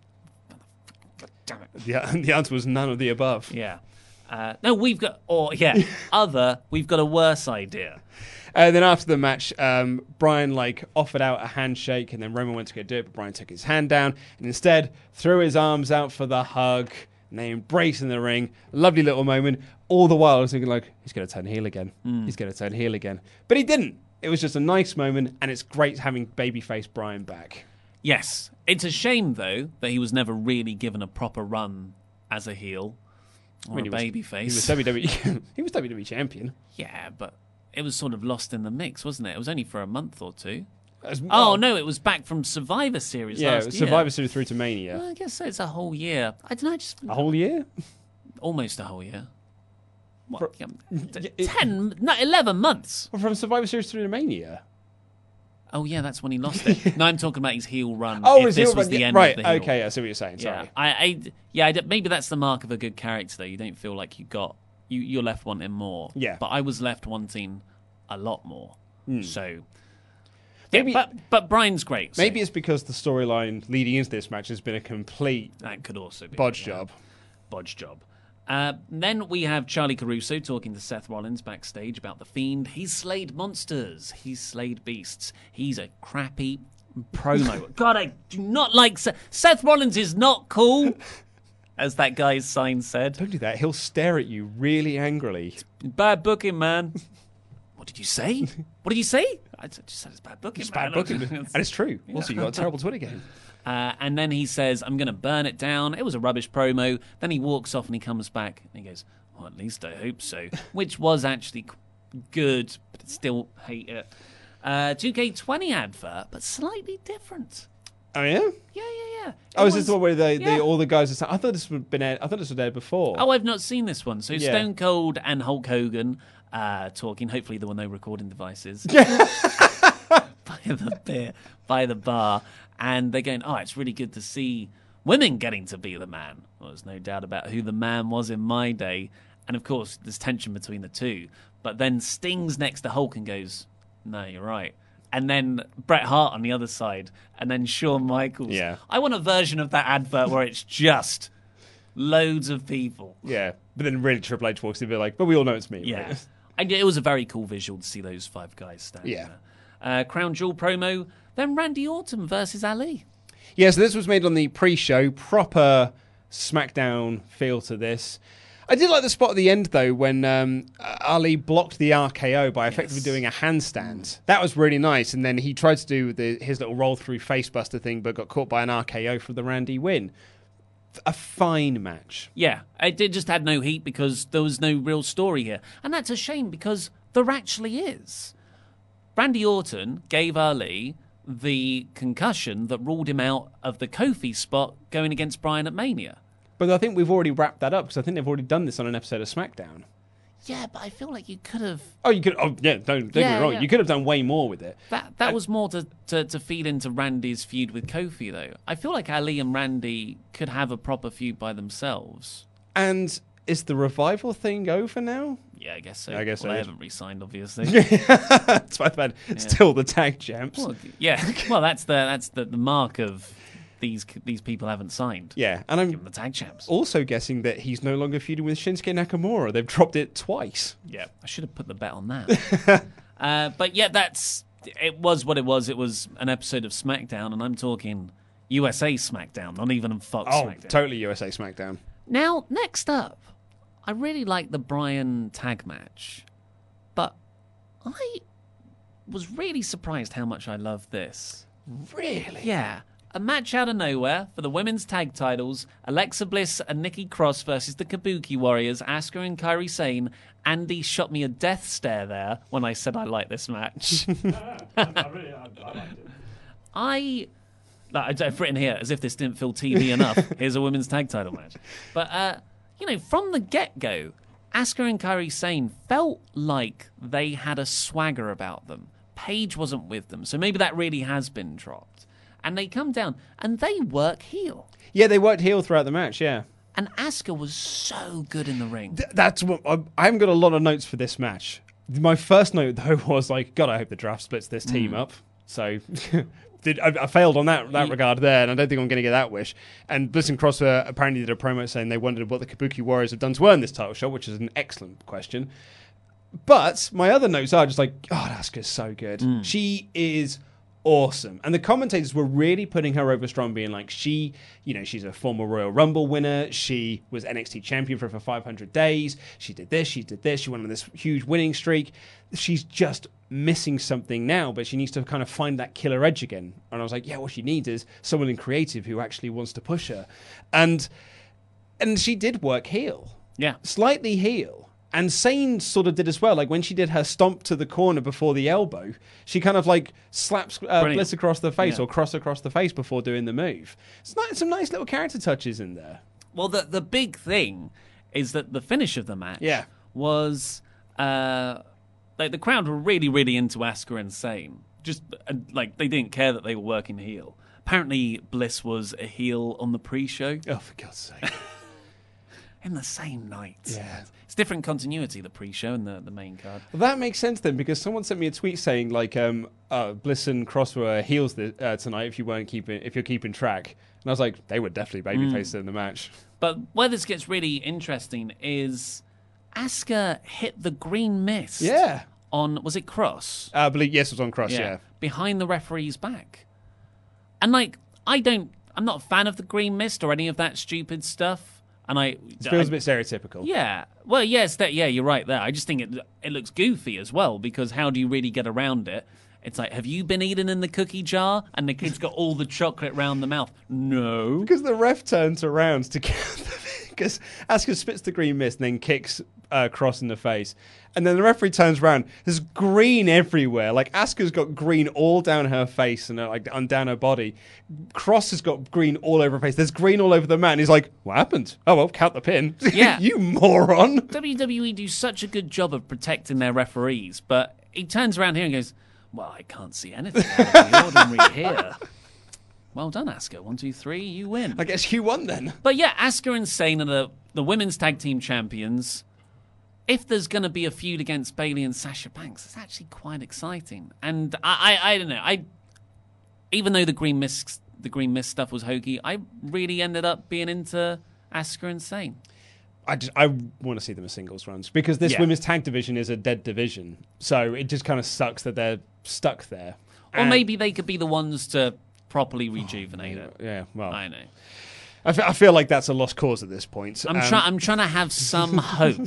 damn it. The, the answer was none of the above. Yeah. Uh, no, we've got, or yeah, other, we've got a worse idea. And then after the match, um, Brian like offered out a handshake, and then Roman went to go do it, but Brian took his hand down and instead threw his arms out for the hug. And they embrace in the ring. Lovely little moment. All the while I was thinking like, he's going to turn heel again. Mm. He's going to turn heel again. But he didn't. It was just a nice moment, and it's great having babyface Brian back. Yes. It's a shame, though, that he was never really given a proper run as a heel or I mean, a he was, babyface. He was W W E. He was W W E champion. Yeah, but it was sort of lost in the mix, wasn't it? It was only for a month or two. As, oh, no, it was back from Survivor Series yeah, last it was year. Survivor Series through to Mania. Well, I guess so. It's a whole year. I don't know. Just A whole year? Almost a whole year. What? For- yeah, ten, no, eleven months. Well, from Survivor Series through to Mania. Oh, yeah, that's when he lost it. No, I'm talking about his heel run. Oh, if his this heel was run. the Yeah, end right, of the heel. okay, I see what you're saying. Sorry. Yeah, I, I, yeah, I d- maybe that's the mark of a good character, though. You don't feel like you got, you, you're left wanting more. Yeah. But I was left wanting a lot more. Hmm. So, Maybe- yeah, but, but Brian's great. so Maybe it's because the storyline leading into this match has been a complete that could also be bodge yeah. job. Bodge job. Uh, then we have Charlie Caruso talking to Seth Rollins backstage about The Fiend. He's slayed monsters. He's slayed beasts. He's a crappy promo. God, I do not like Seth. Seth Rollins is not cool, as that guy's sign said. Don't do that. He'll stare at you really angrily. Bad booking, man. What did you say? What did you say? I just said it's bad booking, It's man. bad booking. And it's true. Also, you got a terrible Twitter game. Uh, and then he says, I'm going to burn it down. It was a rubbish promo. Then he walks off and he comes back and he goes, well, at least I hope so. Which was actually good, but I still hate it. Uh, two K twenty advert, but slightly different. Oh, yeah? Yeah, yeah, yeah. It Oh, is was- this the one where they, yeah. they, all the guys are saying, I thought this would have been aired, I thought this was aired before. Oh, I've not seen this one. So Yeah. Stone Cold and Hulk Hogan uh, talking. Hopefully there were no recording devices. by the beer, by the bar. And they're going, oh, it's really good to see women getting to be the man. Well, there's no doubt about who the man was in my day. And, of course, there's tension between the two. But then Sting's next to Hulk and goes, no, you're right. And then Bret Hart on the other side. And then Shawn Michaels. Yeah. I want a version of that advert where it's just loads of people. Yeah. But then really Triple H walks in and be like, but we all know it's me. Yeah. Right? And it was a very cool visual to see those five guys standing Yeah. there. Uh, Crown Jewel promo, then Randy Orton versus Ali. Yeah, so this was made on the pre-show. Proper SmackDown feel to this. I did like the spot at the end, though, when um, Ali blocked the R K O by effectively Yes. doing a handstand. That was really nice. And then he tried to do the, his little roll-through facebuster thing, but got caught by an R K O for the Randy win. A fine match. Yeah, it did just had no heat because there was no real story here. And that's a shame because there actually is. Randy Orton gave Ali the concussion that ruled him out of the Kofi spot going against Bryan at Mania. But I think we've already wrapped that up because I think they've already done this on an episode of SmackDown. Yeah, but I feel like you could have... Oh, you could... Oh, yeah, don't, don't get Yeah, me wrong. yeah. You could have done way more with it. That that was more to, to, to feed into Randy's feud with Kofi, though. I feel like Ali and Randy could have a proper feud by themselves. And is the revival thing over now? Yeah, I guess so. I guess well, so. they haven't re-signed, obviously. That's why they're still the tag champs. Well, yeah, well, that's the that's the, the mark of these these people haven't signed. Yeah, and I'm Give them the tag champs. also guessing that he's no longer feuding with Shinsuke Nakamura. They've dropped it twice. Yeah, I should have put the bet on that. Uh, but yeah, that's it was what it was. It was an episode of SmackDown, and I'm talking U S A SmackDown, not even Fox oh, SmackDown. Totally U S A SmackDown. Now, next up, I really like the Bryan tag match, but I was really surprised how much I loved this. Really? Yeah. A match out of nowhere for the women's tag titles, Alexa Bliss and Nikki Cross versus the Kabuki Warriors, Asuka and Kairi Sane. Andy shot me a death stare there when I said I like this match. I, really, I, I liked it. I... Like, I've written here, as if this didn't feel T V enough, here's a women's tag title match. But, uh, you know, from the get-go, Asuka and Kairi Sane felt like they had a swagger about them. Paige wasn't with them, so maybe that really has been dropped. And they come down, and they work heel. Yeah, they worked heel throughout the match, yeah. And Asuka was so good in the ring. Th- that's what I, I haven't got a lot of notes for this match. My first note, though, was like, God, I hope the draft splits this team mm. up. So... Did, I, I failed on that that regard there, and I don't think I'm going to get that wish. And Bliss and Cross uh, apparently did a promo saying they wondered what the Kabuki Warriors have done to earn this title shot, which is an excellent question. But my other notes are just like, God, Asuka's so good. Mm. She is awesome. And the commentators were really putting her over strong, being like, she, you know, she's a former Royal Rumble winner. She was N X T champion for, for five hundred days. She did this, she did this. She went on this huge winning streak. She's just missing something now, but she needs to kind of find that killer edge again. And I was like, yeah, what she needs is someone in creative who actually wants to push her. And and she did work heel. Yeah. Slightly heel. And Sane sort of did as well. Like when she did her stomp to the corner before the elbow, she kind of like slaps uh, Bliss across the face yeah. or cross across the face before doing the move. It's nice, some nice little character touches in there. Well, the the big thing is that the finish of the match yeah. was... Uh, Like the crowd were really, really into Asuka and Sane. Just uh, like they didn't care that they were working heel. Apparently, Bliss was a heel on the pre-show. Oh, for God's sake! In the same night. Yeah, it's different continuity, the pre-show and the, the main card. Well, that makes sense then, because someone sent me a tweet saying like, um, uh, Bliss and Cross were heels th- uh, tonight if you weren't keeping if you're keeping track. And I was like, they were definitely babyfaces mm. in the match. But where this gets really interesting is Asuka hit the green mist. Yeah. On, was it Cross? Uh, I believe, yes, it was on Cross, yeah. yeah. Behind the referee's back. And, like, I don't, I'm not a fan of the green mist or any of that stupid stuff. And I... It feels I, a bit stereotypical. Yeah. Well, yes, that, yeah, you're right there. I just think it it looks goofy as well, because how do you really get around it? It's like, have you been eating in the cookie jar? And the kid's got all the chocolate round the mouth. No. Because the ref turns around to get because Asuka spits the green mist and then kicks uh, Cross in the face. And then the referee turns around. There's green everywhere. Like, Asuka's got green all down her face and uh, like on down her body. Cross has got green all over her face. There's green all over the mat. And he's like, what happened? Oh, well, count the pin. Yeah. You moron. W W E do such a good job of protecting their referees. But he turns around here and goes, well, I can't see anything out of the ordinary here. Well done, Asuka. One, two, three, you win. I guess you won then. But yeah, Asuka and Sane are the, the women's tag team champions. If there's going to be a feud against Bayley and Sasha Banks, it's actually quite exciting. And I, I, I don't know. I, even though the green mist, the green mist stuff was hokey, I really ended up being into Asuka and Sane. I just I want to see them as singles runs because this yeah. women's tag division is a dead division. So it just kind of sucks that they're stuck there. Or and maybe they could be the ones to properly rejuvenate oh, it. Yeah, well, I know. I, f- I feel like that's a lost cause at this point. I'm um, trying. I'm trying to have some hope.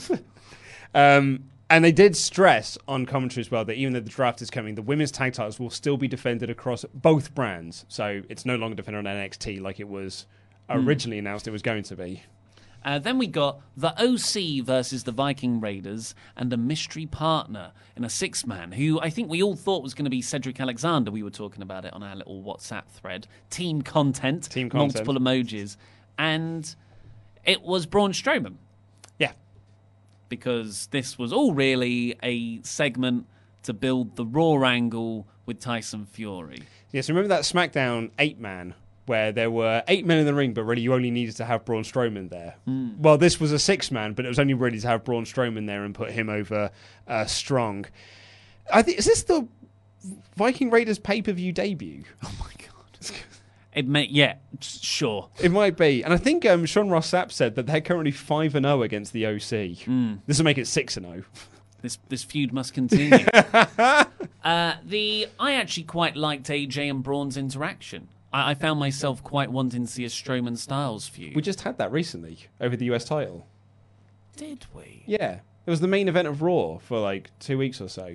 um, and they did stress on commentary as well that even though the draft is coming, the women's tag titles will still be defended across both brands. So it's no longer defended on N X T like it was originally mm. announced it was going to be. Uh, then we got the O C versus the Viking Raiders and a mystery partner in a six-man who I think we all thought was going to be Cedric Alexander. We were talking about it on our little WhatsApp thread. Team content, Team content. multiple emojis. And it was Braun Strowman. Yeah. Because this was all really a segment to build the Raw angle with Tyson Fury. Yes, remember that SmackDown eight-man where there were eight men in the ring, but really you only needed to have Braun Strowman there. Mm. Well, this was a six-man, but it was only really to have Braun Strowman there and put him over uh, strong. I think is this the Viking Raiders pay-per-view debut? Oh my god! It may, yeah, sure. It might be, and I think um, Sean Ross Sapp said that they're currently five and zero against the O C. Mm. This will make it six and zero. This this feud must continue. uh, the I actually quite liked A J and Braun's interaction. I, I found myself quite wanting to see a Strowman Styles feud. We just had that recently over the U S title. Did we? Yeah. It was the main event of Raw for like two weeks or so.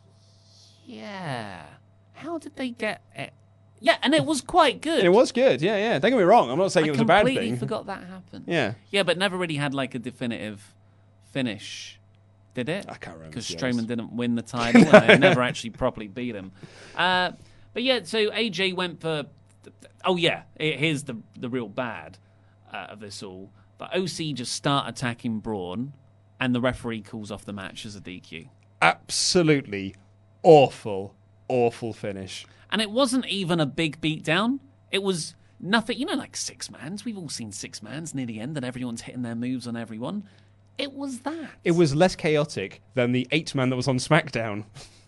Yeah. How did they get it? Yeah, and it was quite good. It was good, yeah, yeah. Don't get me wrong. I'm not saying I it was a bad thing. I completely forgot that happened. Yeah. Yeah, but never really had like a definitive finish, did it? I can't remember. Because Strowman Strowman didn't win the title and they never actually properly beat him. Uh, but yeah, so A J went for... Oh yeah, here's the, the real bad uh, of this all. But O C just start attacking Braun and the referee calls off the match as a D Q. Absolutely awful, awful finish. And it wasn't even a big beatdown. It was nothing, you know, like six mans. We've all seen six mans near the end and everyone's hitting their moves on everyone. It was that. It was less chaotic than the eight man that was on SmackDown.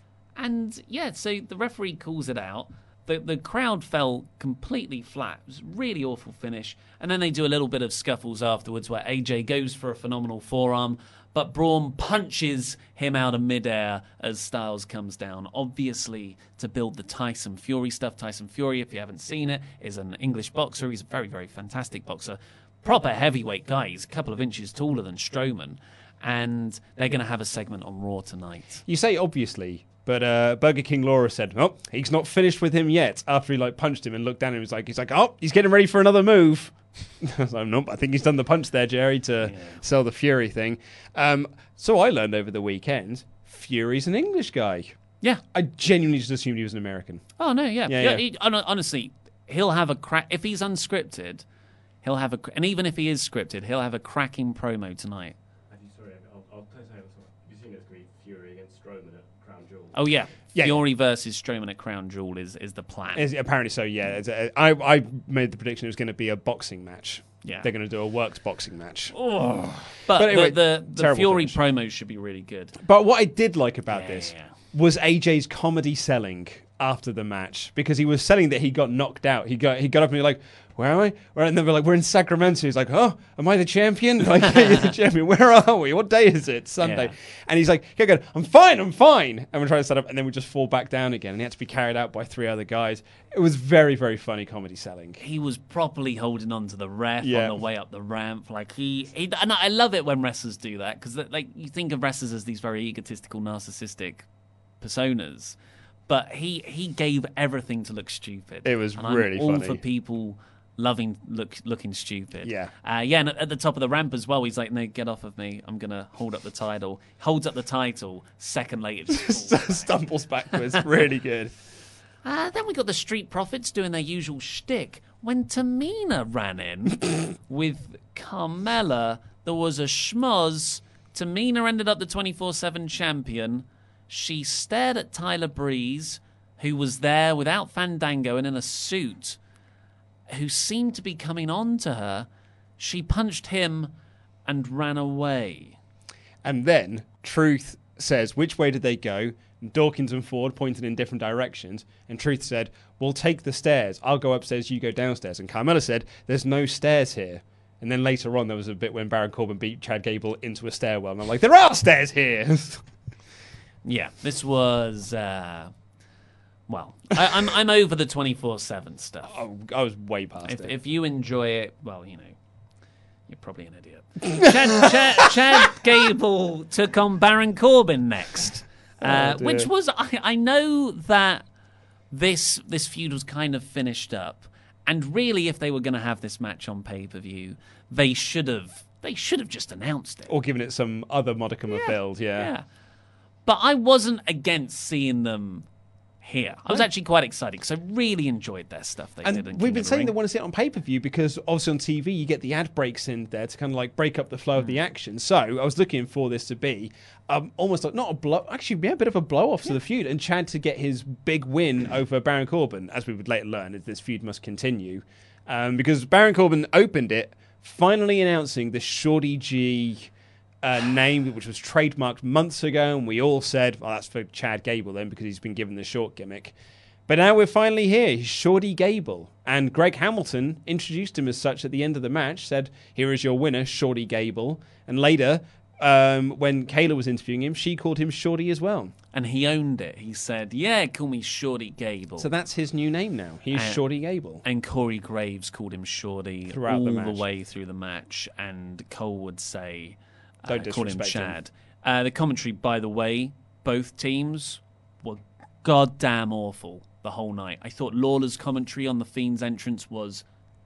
And yeah, so the referee calls it out. The the crowd fell completely flat. It was a really awful finish. And then they do a little bit of scuffles afterwards where A J goes for a phenomenal forearm, but Braun punches him out of midair as Styles comes down, obviously to build the Tyson Fury stuff. Tyson Fury, if you haven't seen it, is an English boxer. He's a very, very fantastic boxer. Proper heavyweight guy. He's a couple of inches taller than Strowman. And they're going to have a segment on Raw tonight. You say obviously, but uh, Burger King Laura said, oh, he's not finished with him yet, after he like punched him and looked down and was like, he's like, oh, he's getting ready for another move. I was like, nope, I think he's done the punch there, Jerry, to yeah. sell the Fury thing. Um, so I learned over the weekend, Fury's an English guy. Yeah. I genuinely just assumed he was an American. Oh, no, yeah. yeah, yeah, yeah. He, honestly, he'll have a crack. If he's unscripted, he'll have a... And even if he is scripted, he'll have a cracking promo tonight. Sorry, I'll, I'll tell you something. You've seen it's going to be Fury against Strowman at Crown Jewel. Oh, yeah. Yeah, Fury yeah. versus Strowman at Crown Jewel is, is the plan. Is, apparently so, yeah. It's a, I, I made the prediction it was going to be a boxing match. Yeah. They're going to do a works boxing match. Oh. But, but anyway, the, the, the Fury finish. promos should be really good. But what I did like about yeah, this yeah. was A J's comedy selling after the match, because he was selling that he got knocked out. He got he got up and he was like, where am I? And then we're like, we're in Sacramento. He's like, oh, am I the champion? Like, yeah, you're the champion. Where are we? What day is it? Sunday. Yeah. And he's like, yeah, good. I'm fine. I'm fine. And we're trying to set up, and then we just fall back down again. And he had to be carried out by three other guys. It was very, very funny comedy selling. He was properly holding on to the ref yeah. on the way up the ramp. Like he, he and I love it when wrestlers do that, because like you think of wrestlers as these very egotistical, narcissistic personas. But he, he gave everything to look stupid. It was and really I'm all funny. for people loving look looking stupid. Yeah. Uh, yeah, and at the top of the ramp as well, he's like, no, get off of me. I'm going to hold up the title. Holds up the title. Second later, just stumbles backwards. Really good. Uh, then we got the Street Profits doing their usual shtick. When Tamina ran in with Carmella, there was a schmoz. Tamina ended up the twenty-four seven champion. She stared at Tyler Breeze, who was there without Fandango and in a suit, who seemed to be coming on to her. She punched him and ran away. And then Truth says, which way did they go? And Dawkins and Ford pointed in different directions. And Truth said, we'll take the stairs. I'll go upstairs, you go downstairs. And Carmella said, there's no stairs here. And then later on, there was a bit when Baron Corbin beat Chad Gable into a stairwell. And I'm like, there are stairs here. Yeah, this was... Uh... Well, I, I'm I'm over the twenty-four seven stuff. Oh, I was way past if, it. If you enjoy it, well, you know, you're probably an idiot. Chad, Chad, Chad Gable took on Baron Corbin next, uh, oh, which was I, I know that this this feud was kind of finished up, and really, if they were going to have this match on pay per view, they should have they should have just announced it or given it some other modicum yeah, of build. Yeah. yeah, but I wasn't against seeing them here. I was actually quite excited because I really enjoyed their stuff they and did in we've King been of the saying Ring. they want to see it on pay-per-view because obviously on T V you get the ad breaks in there to kind of like break up the flow mm. of the action. So I was looking for this to be um, almost like, not a blow, actually yeah, a bit of a blow-off yeah. to the feud, and Chad to get his big win over Baron Corbin, as we would later learn, that this feud must continue. Um, because Baron Corbin opened it, finally announcing the Shorty G Uh, name, which was trademarked months ago, and we all said, well, that's for Chad Gable then, because he's been given the short gimmick. But now we're finally here. He's Shorty Gable. And Greg Hamilton introduced him as such at the end of the match, said, here is your winner, Shorty Gable. And later, um, when Kayla was interviewing him, she called him Shorty as well. And he owned it. He said, yeah, call me Shorty Gable. So that's his new name now. He's and, Shorty Gable. And Corey Graves called him Shorty Throughout all the the, match. way through the match. And Cole would say, uh, Don't call him disrespect him. Chad. Uh, the commentary, by the way, both teams were goddamn awful the whole night. I thought Lawler's commentary on The Fiend's entrance was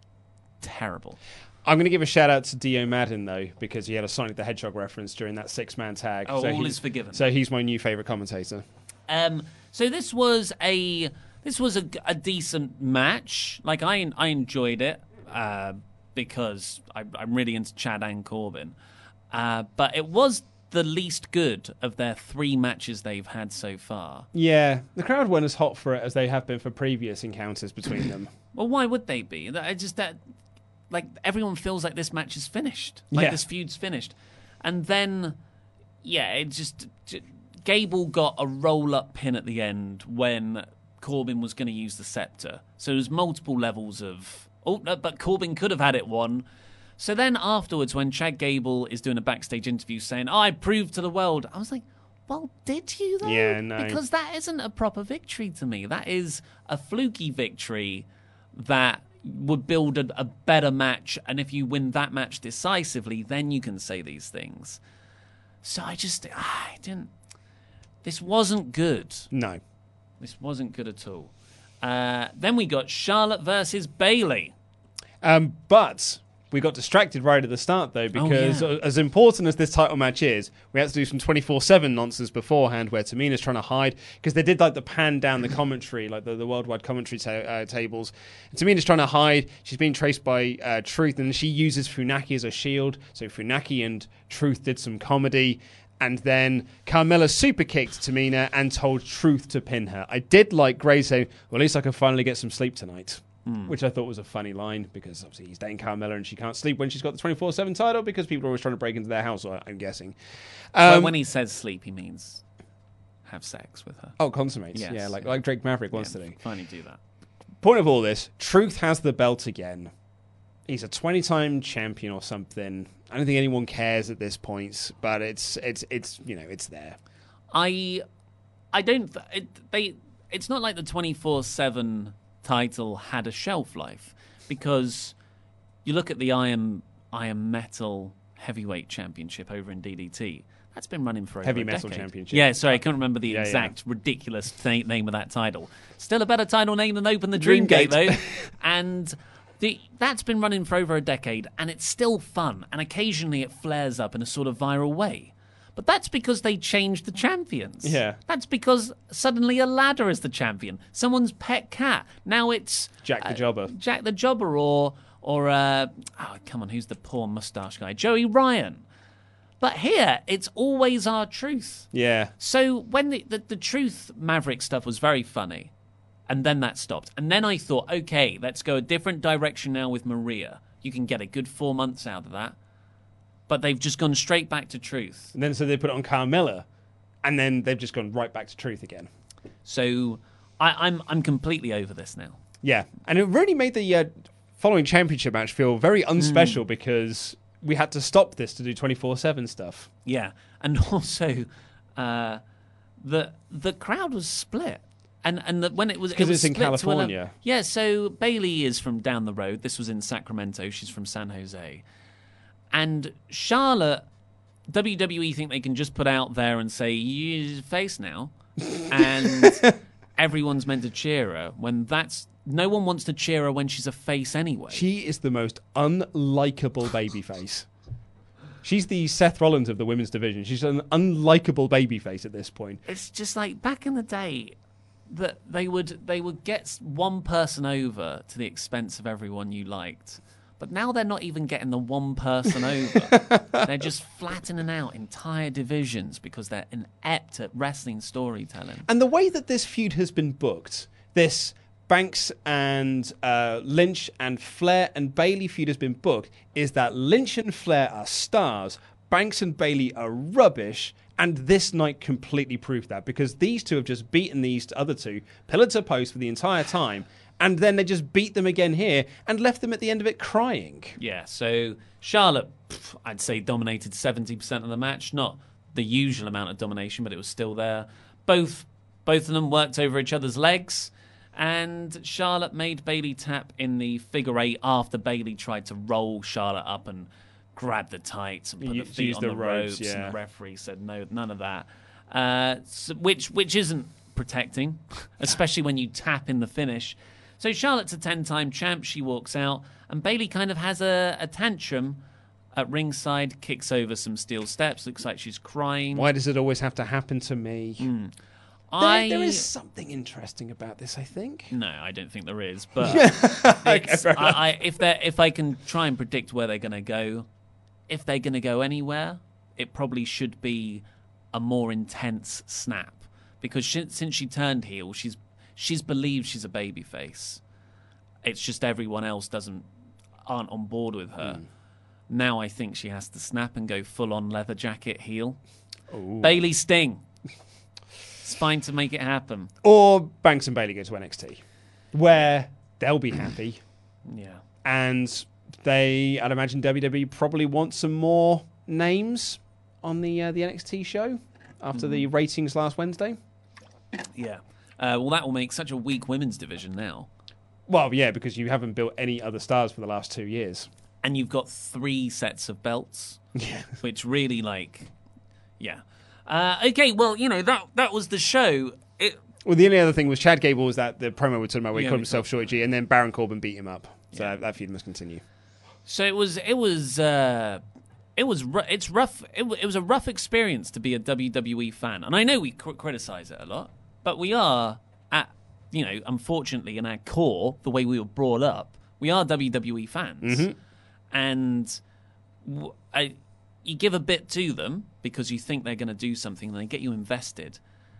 terrible. I'm going to give a shout out to Dio Madden, though, because he had a Sonic the Hedgehog reference during that six-man tag. Oh, so all he, is forgiven. So he's my new favourite commentator. Um, so this was a this was a, a decent match. Like I I enjoyed it uh, because I, I'm really into Chad and Corbin. Uh, but it was the least good of their three matches they've had so far. Yeah, the crowd weren't as hot for it as they have been for previous encounters between them. Well, why would they be? I just that like everyone feels like this match is finished, like Yeah. this feud's finished, and then yeah, it just. just Gable got a roll-up pin at the end when Corbin was going to use the scepter. So there's multiple levels of... Oh, no, but Corbin could have had it won. So then afterwards, when Chad Gable is doing a backstage interview saying, oh, I proved to the world, I was like, well, did you, though? Yeah, no. Because that isn't a proper victory to me. That is a fluky victory that would build a, a better match. And if you win that match decisively, then you can say these things. So I just... I didn't... This wasn't good. No. This wasn't good at all. Uh, then we got Charlotte versus Bayley. Um, but we got distracted right at the start, though, because Oh, yeah. as important as this title match is, we had to do some twenty-four seven nonsense beforehand where Tamina's trying to hide, because they did like the pan down the commentary, like the, the worldwide commentary ta- uh, tables. And Tamina's trying to hide. She's being traced by uh, Truth, and she uses Funaki as a shield. So Funaki and Truth did some comedy. And then Carmella super kicked Tamina and told Truth to pin her. I did like Gray saying, well, at least I can finally get some sleep tonight. Mm. Which I thought was a funny line, because obviously he's dating Carmella and she can't sleep when she's got the twenty-four seven title because people are always trying to break into their house, I'm guessing. Um, well, when he says sleep, he means have sex with her. Oh, consummate. Yes. Yeah, like, like Drake Maverick wants yeah, to do. Finally do that. Point of all this, Truth has the belt again. He's a twenty-time champion or something. I don't think anyone cares at this point, but it's it's it's you know it's there. I I don't th- it, they it's not like the twenty-four seven title had a shelf life, because you look at the Iron Iron Metal Heavyweight Championship over in D D T. That's been running for over Heavy a Metal decade. Championship. Yeah, sorry, I can't remember the Yeah, exact ridiculous th- name of that title. Still a better title name than Open the Dream Gate, Dreamgate. though. And the, that's been running for over a decade, and it's still fun, and occasionally it flares up in a sort of viral way. But that's because they changed the champions. Yeah. That's because suddenly a ladder is the champion. Someone's pet cat. Now it's... Jack the uh, Jobber. Jack the Jobber, or... or uh, oh, come on, who's the poor moustache guy? Joey Ryan. But here, it's always our Truth. Yeah. So when the, the, the Truth Maverick stuff was very funny, and then that stopped. And then I thought, okay, let's go a different direction now with Maria. You can get a good four months out of that. But they've just gone straight back to Truth. And then so they put it on Carmella, and then they've just gone right back to Truth again. So I, I'm I'm completely over this now. Yeah, and it really made the uh, following championship match feel very unspecial Mm. because we had to stop this to do twenty-four seven stuff. Yeah, and also uh, the the crowd was split. And and the, when it was... Because it was it's in split to a level- California. Yeah, so Bayley is from down the road. This was in Sacramento. She's from San Jose. And Charlotte, W W E think they can just put out there and say, you face now. And everyone's meant to cheer her, when that's... No one wants to cheer her when she's a face anyway. She is the most unlikable babyface. She's the Seth Rollins of the women's division. She's an unlikable babyface at this point. It's just like back in the day that they would they would get one person over to the expense of everyone you liked. But now they're not even getting the one person over. They're just flattening out entire divisions because they're inept at wrestling storytelling. And the way that this feud has been booked, this Banks and uh, Lynch and Flair and Bayley feud has been booked, is that Lynch and Flair are stars, Banks and Bayley are rubbish, and this night completely proved that, because these two have just beaten these other two pillar to post for the entire time, and then they just beat them again here and left them at the end of it crying. Yeah, so Charlotte I'd say dominated seventy percent of the match. Not the usual amount of domination, but it was still there. Both both of them worked over each other's legs, and Charlotte made Bayley tap in the figure eight after Bayley tried to roll Charlotte up and grab the tights and put You- the feet use on the the ropes, ropes, yeah. and the referee said no, none of that. Uh, so, which which isn't protecting, especially when you tap in the finish. So Charlotte's a ten-time champ. She walks out, and Bayley kind of has a, a tantrum at ringside, kicks over some steel steps, looks like she's crying. Why does it always have to happen to me? Mm. There, I, there is something interesting about this, I think. No, I don't think there is. But Okay, it's- fair enough. I, I, if they if I can try and predict where they're going to go, if they're going to go anywhere, it probably should be a more intense snap. Because she, since she turned heel, she's she's believed she's a babyface. It's just everyone else doesn't aren't on board with her. Mm. Now I think she has to snap and go full on leather jacket heel. Ooh. Bayley Sting. It's fine to make it happen. Or Banks and Bayley go to N X T, where they'll be happy. Yeah. And they, I'd imagine W W E probably want some more names on the uh, the N X T show after Mhm. the ratings last Wednesday. Yeah. Uh, well, that will make such a weak women's division now. Well, yeah, because you haven't built any other stars for the last two years. And you've got three sets of belts. Yeah. Which really, like, yeah. Uh, okay, well, you know, that that was the show. It, Well, the only other thing was Chad Gable was that the promo we talking about where he Yeah, called we himself Shorty G, and then Baron Corbin beat him up. So that, that feud must continue. so it was, it was, uh, it was, ru- it's rough. It, w- it was a rough experience to be a W W E fan. And I know we cr- criticize it a lot, but we are at, you know, unfortunately in our core, the way we were brought up, we are W W E fans. Mhm. And w- I, you give a bit to them because you think they're going to do something and they get you invested.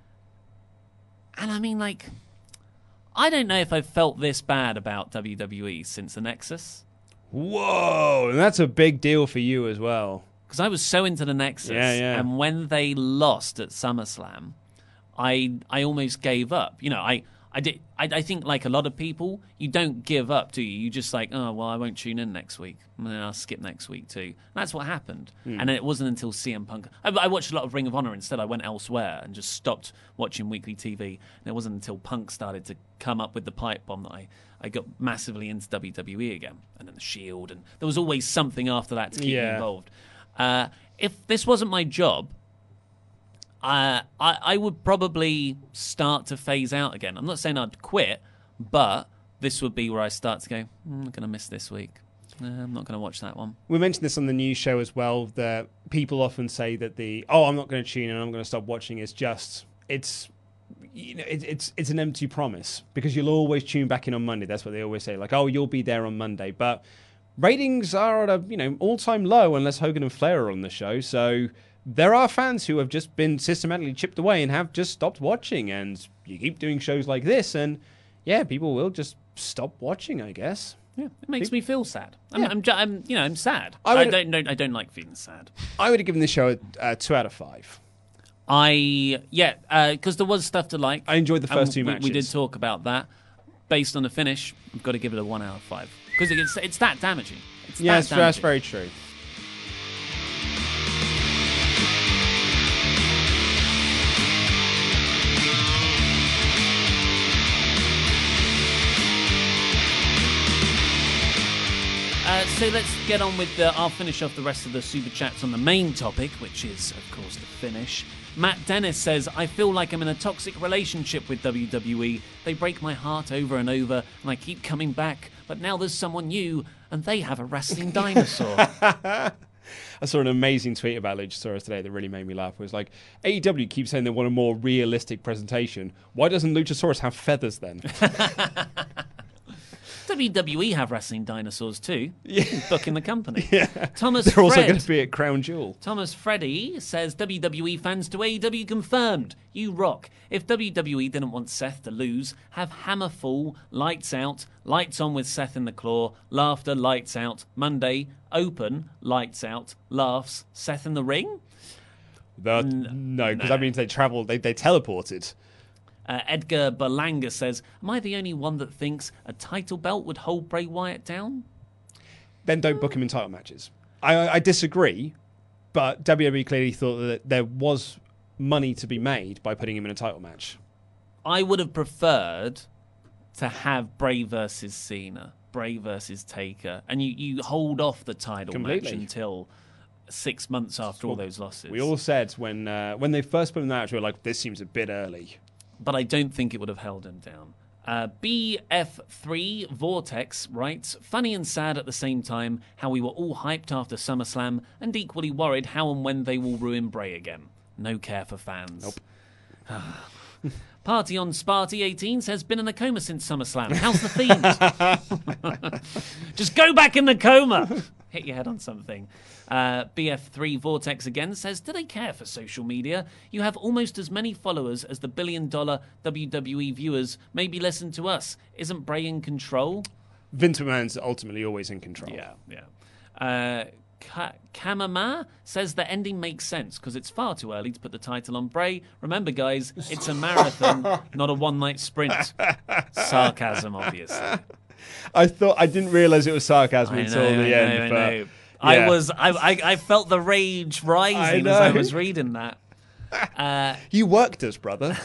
And I mean, like, I don't know if I've felt this bad about W W E since the Nexus. Whoa, and that's a big deal for you as well. Because I was so into the Nexus, Yeah, yeah. and when they lost at SummerSlam, I I almost gave up. You know, I I did. I, I think like a lot of people, you don't give up, do you? You just like, oh well, I won't tune in next week, and then I'll skip next week too. And that's what happened. Hmm. And it wasn't until C M Punk. I, I watched a lot of Ring of Honor instead. I went elsewhere and just stopped watching weekly T V. And it wasn't until Punk started to come up with the pipe bomb that I. I got massively into W W E again, and then the Shield, and there was always something after that to keep me Yeah. involved. Uh, if this wasn't my job, uh, I, I would probably start to phase out again. I'm not saying I'd quit, but this would be where I start to go, "Mm, I'm going to miss this week. Uh, I'm not going to watch that one. We mentioned this on the news show as well, that people often say that the, oh, I'm not going to tune in, I'm going to stop watching, is just, it's, you know, it, it's it's an empty promise, because you'll always tune back in on Monday. That's what they always say, like, oh, you'll be there on Monday. But ratings are at a, you know, all-time low unless Hogan and Flair are on the show. So there are fans who have just been systematically chipped away and have just stopped watching. And you keep doing shows like this, and yeah, people will just stop watching, I guess. Yeah, it makes me feel sad. I'm, Yeah. I'm, ju- I'm, you know, I'm sad. I I, would- don't, don't, I don't like feeling sad. I would have given this show a uh, two out of five. I yeah, because there was stuff to like. I enjoyed the and first two we, matches. We did talk about that. Based on the finish, I've got to give it a one out of five because it's it's that damaging. It's Yeah, that that's, that's damaging. very true. Uh, so let's get on with the. I'll finish off the rest of the super chats on the main topic, which is, of course, the finish. Matt Dennis says, I feel like I'm in a toxic relationship with W W E. They break my heart over and over, and I keep coming back. But now there's someone new, and they have a wrestling dinosaur. I saw an amazing tweet about Luchasaurus today that really made me laugh. It was like, A E W keeps saying they want a more realistic presentation. Why doesn't Luchasaurus have feathers then? W W E have wrestling dinosaurs too. Yeah. Book in the company. Yeah. Thomas They're also Fred. going to be at Crown Jewel. Thomas Freddy says W W E fans to A E W confirmed. You rock. If W W E didn't want Seth to lose, have Hammer full, lights out, lights on with Seth in the claw, laughter, lights out, Monday, open, lights out, laughs, Seth in the ring? The, no, because that means they travelled, they, they teleported. Uh, Edgar Berlanga says, am I the only one that thinks a title belt would hold Bray Wyatt down? Then don't book him in title matches. I, I disagree, but W W E clearly thought that there was money to be made by putting him in a title match. I would have preferred to have Bray versus Cena, Bray versus Taker, and you, you hold off the title Completely. match until six months after all those losses. We all said when uh, when they first put him in the match, we were like, this seems a bit early. But I don't think it would have held him down. Uh, B F three Vortex writes, funny and sad at the same time how we were all hyped after SummerSlam and equally worried how and when they will ruin Bray again. No care for fans. Nope. Party on Sparty eighteen says, been in a coma since SummerSlam. How's the Fiend? Just go back in the coma. Hit your head on something. Uh, B F three Vortex again says, do they care for social media? You have almost as many followers as the billion dollar W W E viewers. Maybe listen to us. Isn't Bray in control? Vince McMahon's ultimately always in control. Yeah, yeah. Uh, Ka- Kamama says the ending makes sense because it's far too early to put the title on Bray. Remember, guys, it's a marathon, not a one-night sprint. Sarcasm, obviously. I thought I didn't realise it was sarcasm I until know, the I end. know, I but know. yeah. I was, I, I, I felt the rage rising I as I know. was reading that. Uh, you worked us, brother.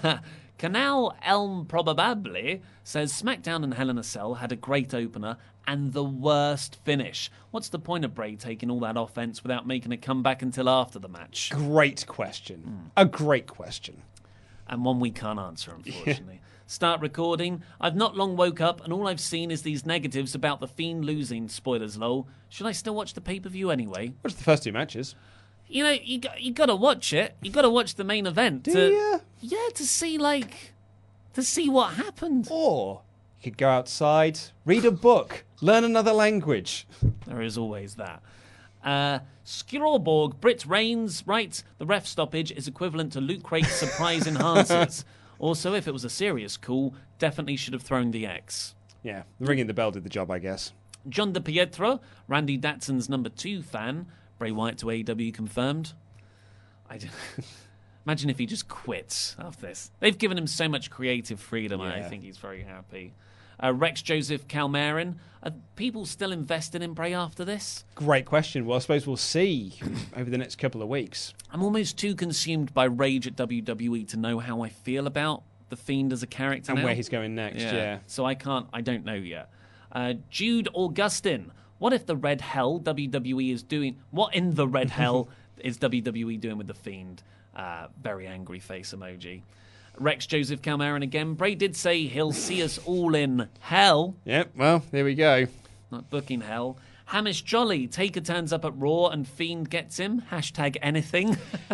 Canal Elm Probably says SmackDown and Hell in a Cell had a great opener and the worst finish. What's the point of Bray taking all that offense without making a comeback until after the match? Great question. Mm. A great question. And one we can't answer, unfortunately. Start recording. I've not long woke up and all I've seen is these negatives about The Fiend losing. Spoilers, lol. Should I still watch the pay-per-view anyway? Watch the first two matches. You know, you got, you got to watch it. You got to watch the main event. Do to, you? Yeah, to see, like, to see what happened. Or you could go outside, read a book, learn another language. There is always that. Uh, Skroborg, Britt Reigns writes, the ref stoppage is equivalent to Luke Craig's surprise enhancers. Also, if it was a serious call, definitely should have thrown the X. Yeah, ringing the bell did the job, I guess. John DePietro, Randy Datson's number two fan. Bray Wyatt to A E W confirmed. I d- Imagine if he just quits after this. They've given him so much creative freedom, and Yeah. I think he's very happy. Uh, Rex Joseph Calmarin, are people still invested in Bray after this? Great question. Well, I suppose we'll see over the next couple of weeks. I'm almost too consumed by rage at W W E to know how I feel about The Fiend as a character And now. where he's going next, yeah. So I can't, I don't know yet. Uh, Jude Augustin, what if the Red Hell W W E is doing, what in the Red Hell is W W E doing with The Fiend? Uh, very angry face emoji. Rex Joseph Calmarin again. Bray did say he'll see us all in hell. Yep, well, there we go. Not booking hell. Hamish Jolly, Taker turns up at Raw and Fiend gets him. Hashtag anything.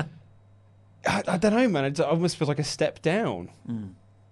I, I don't know, man. It almost feels like a step down. Mm.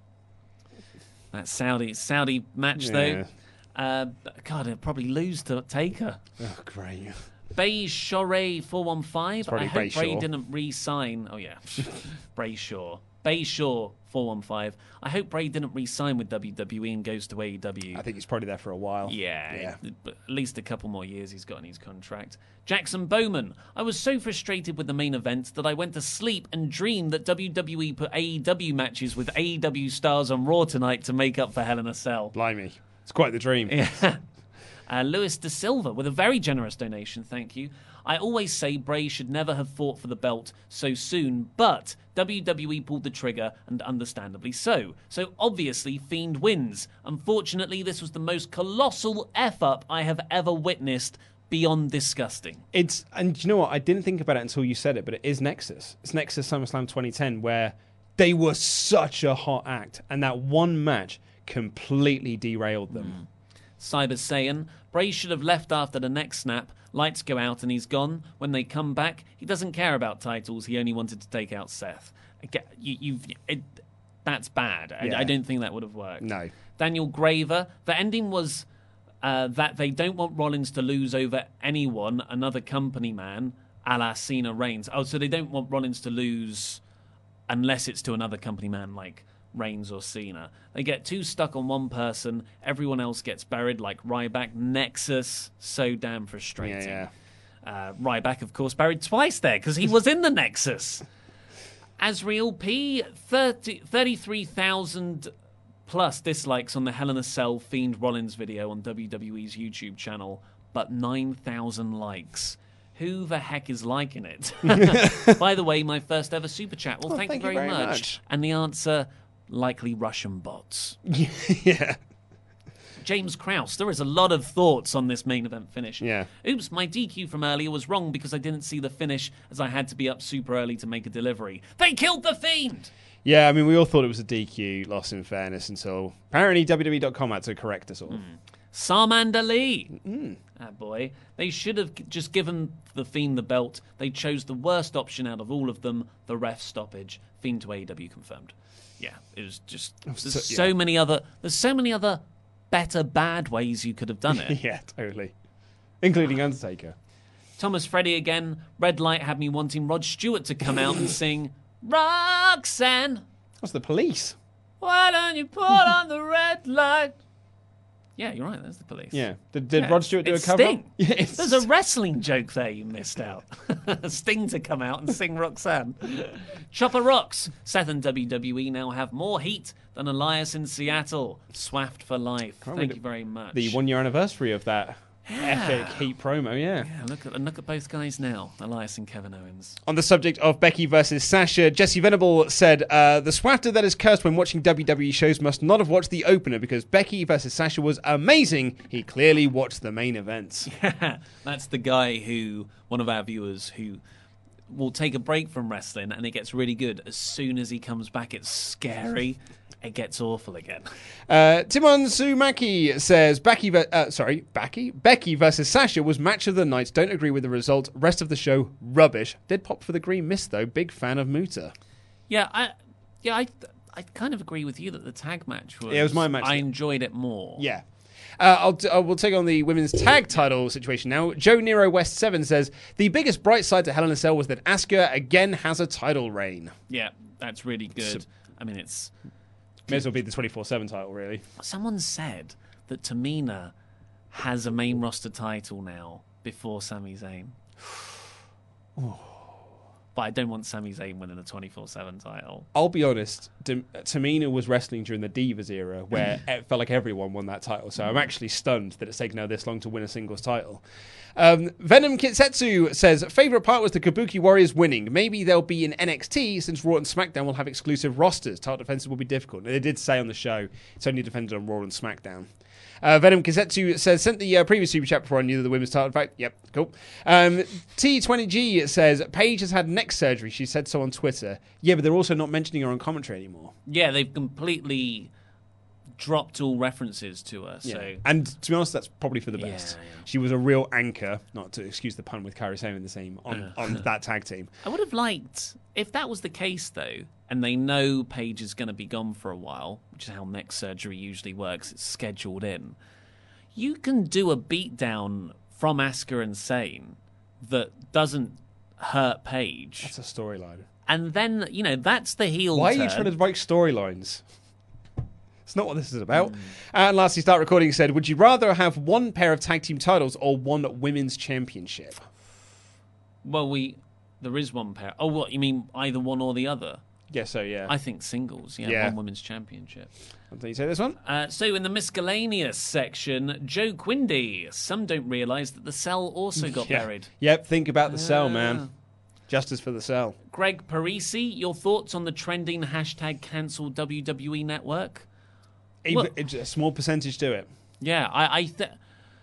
That Saudi Saudi match, Yeah. though. Uh, God, it'll probably lose to Taker. Oh, great. Bay Shore four one five. probably I hope Bray Brayshaw. didn't re-sign. Oh, yeah. Brayshaw. Bayshore four one five. I hope Bray didn't re-sign with W W E and goes to A E W. I think he's probably there for a while. Yeah, Yeah. but at least a couple more years he's got in his contract. Jackson Bowman. I was so frustrated with the main event that I went to sleep and dreamed that W W E put A E W matches with A E W stars on Raw tonight to make up for Hell in a Cell. Blimey. It's quite the dream. Yeah. Uh, Lewis De Silva with a very generous donation, thank you. I always say Bray should never have fought for the belt so soon, but W W E pulled the trigger, and understandably so. So obviously Fiend wins. Unfortunately, this was the most colossal F-up I have ever witnessed, beyond disgusting. It's and you know what? I didn't think about it until you said it, but it is Nexus. It's Nexus SummerSlam twenty ten, where they were such a hot act, and that one match completely derailed them. Mm. Cyber Saiyan, Bray should have left after the next snap. Lights go out and he's gone. When they come back, he doesn't care about titles. He only wanted to take out Seth. Again, you, you've it, that's bad. I, Yeah. I don't think that would have worked. No. Daniel Graver, the ending was uh, that they don't want Rollins to lose over anyone, another company man, a la Cena Reigns. Oh, so they don't want Rollins to lose unless it's to another company man like Reigns or Cena. They get too stuck on one person. Everyone else gets buried like Ryback. Nexus, so damn frustrating. Yeah, Uh, Ryback, of course, buried twice there because he was in the Nexus. Asriel P, thirty, thirty-three thousand plus dislikes on the Hell in a Cell Fiend Rollins video on W W E's YouTube channel. but nine thousand likes. Who the heck is liking it? By the way, my first ever super chat. Well, oh, thank, thank you very, you very much. much. And the answer, likely Russian bots. Yeah. James Krause, there is a lot of thoughts on this main event finish. Yeah. Oops, my D Q from earlier was wrong because I didn't see the finish as I had to be up super early to make a delivery. They killed the Fiend! Yeah, I mean, we all thought it was a D Q loss in fairness until apparently W W E dot com had to correct us all. Mm. Sarmander Lee. Mm. Ah, boy. They should have just given the Fiend the belt. They chose the worst option out of all of them, the ref stoppage. Fiend to A E W confirmed. Yeah, it was just... There's so, so yeah. many other... There's so many other better bad ways you could have done it. Yeah, totally. Including Undertaker. Thomas Freddy again. Red light had me wanting Rod Stewart to come out and sing Roxanne. That's the Police. Why don't you put on the red light? Yeah, you're right. There's the Police. Yeah. Did, did Yeah, Rod Stewart do a it's cover? Sting. Yeah, it's... There's a wrestling joke there you missed out. Sting to come out and sing Roxanne. Chopper rocks. Seth and W W E now have more heat than Elias in Seattle. Swaffed for life. Can't Thank we you very much. The one-year anniversary of that Yeah. epic heat promo, yeah. Yeah, look at look at both guys now, Elias and Kevin Owens. On the subject of Becky versus Sasha, Jesse Venable said, uh, the swafter that is cursed when watching W W E shows must not have watched the opener because Becky versus Sasha was amazing. He clearly watched the main event. Yeah, that's the guy who, one of our viewers, who will take a break from wrestling and it gets really good. As soon as he comes back, it's scary. It gets awful again. Uh, Timon Sumaki says, Becky, ve- uh, sorry, Becky? Becky versus Sasha was match of the night. Don't agree with the result. Rest of the show, rubbish. Did pop for the green mist, though. Big fan of Muta. Yeah, I, yeah, I, I kind of agree with you that the tag match was. Yeah, it was my match. I enjoyed it more. Yeah. Uh, I'll t- I will take on the women's tag title situation now. Joe Nero West seven says, the biggest bright side to Hell in a Cell was that Asuka again has a title reign. Yeah, that's really good. So- I mean, it's... May as well be the twenty-four seven title, really. Someone said that Tamina has a main roster title now before Sami Zayn. But I don't want Sami Zayn winning a twenty-four seven title. I'll be honest, Tam- Tamina was wrestling during the Divas era where it felt like everyone won that title, so I'm actually stunned that it's taken her this long to win a singles title. Um, Venom Kitsetsu says, favourite part was the Kabuki Warriors winning. Maybe they'll be in N X T since Raw and SmackDown will have exclusive rosters. Title defenses will be difficult. And they did say on the show it's only defended on Raw and SmackDown. Uh, Venom Kisetsu says, sent the uh, previous super chat before I knew that the women's title. In fact, yep, cool. Um, T twenty G says, Paige has had neck surgery. She said so on Twitter. Yeah, but they're also not mentioning her on commentary anymore. Yeah, they've completely dropped all references to her. So. Yeah. And to be honest, that's probably for the best. Yeah, yeah. She was a real anchor, not to excuse the pun with Kairi Sane in the same, on, on that tag team. I would have liked, if that was the case though, and they know Paige is going to be gone for a while, which is how neck surgery usually works, it's scheduled in, you can do a beatdown from Asuka and Sane that doesn't hurt Paige. That's a storyline. And then, you know, that's the heel Why turn. are you trying to write storylines? It's not what this is about. Mm. And lastly, Start Recording said, would you rather have one pair of tag team titles or one women's championship? Well, we there is one pair. Oh, what, you mean either one or the other? Yeah, so yeah. I think singles, yeah, Yeah. one women's championship. Did you say this one? Uh, so in the miscellaneous section, Joe Quindy. Some don't realise that the Cell also got Yeah. buried. Yep, think about the cell, Ah. man. Justice for the cell. Greg Parisi, your thoughts on the trending hashtag cancel W W E Network? Even, Well- it's a small percentage do it. Yeah, I, I th-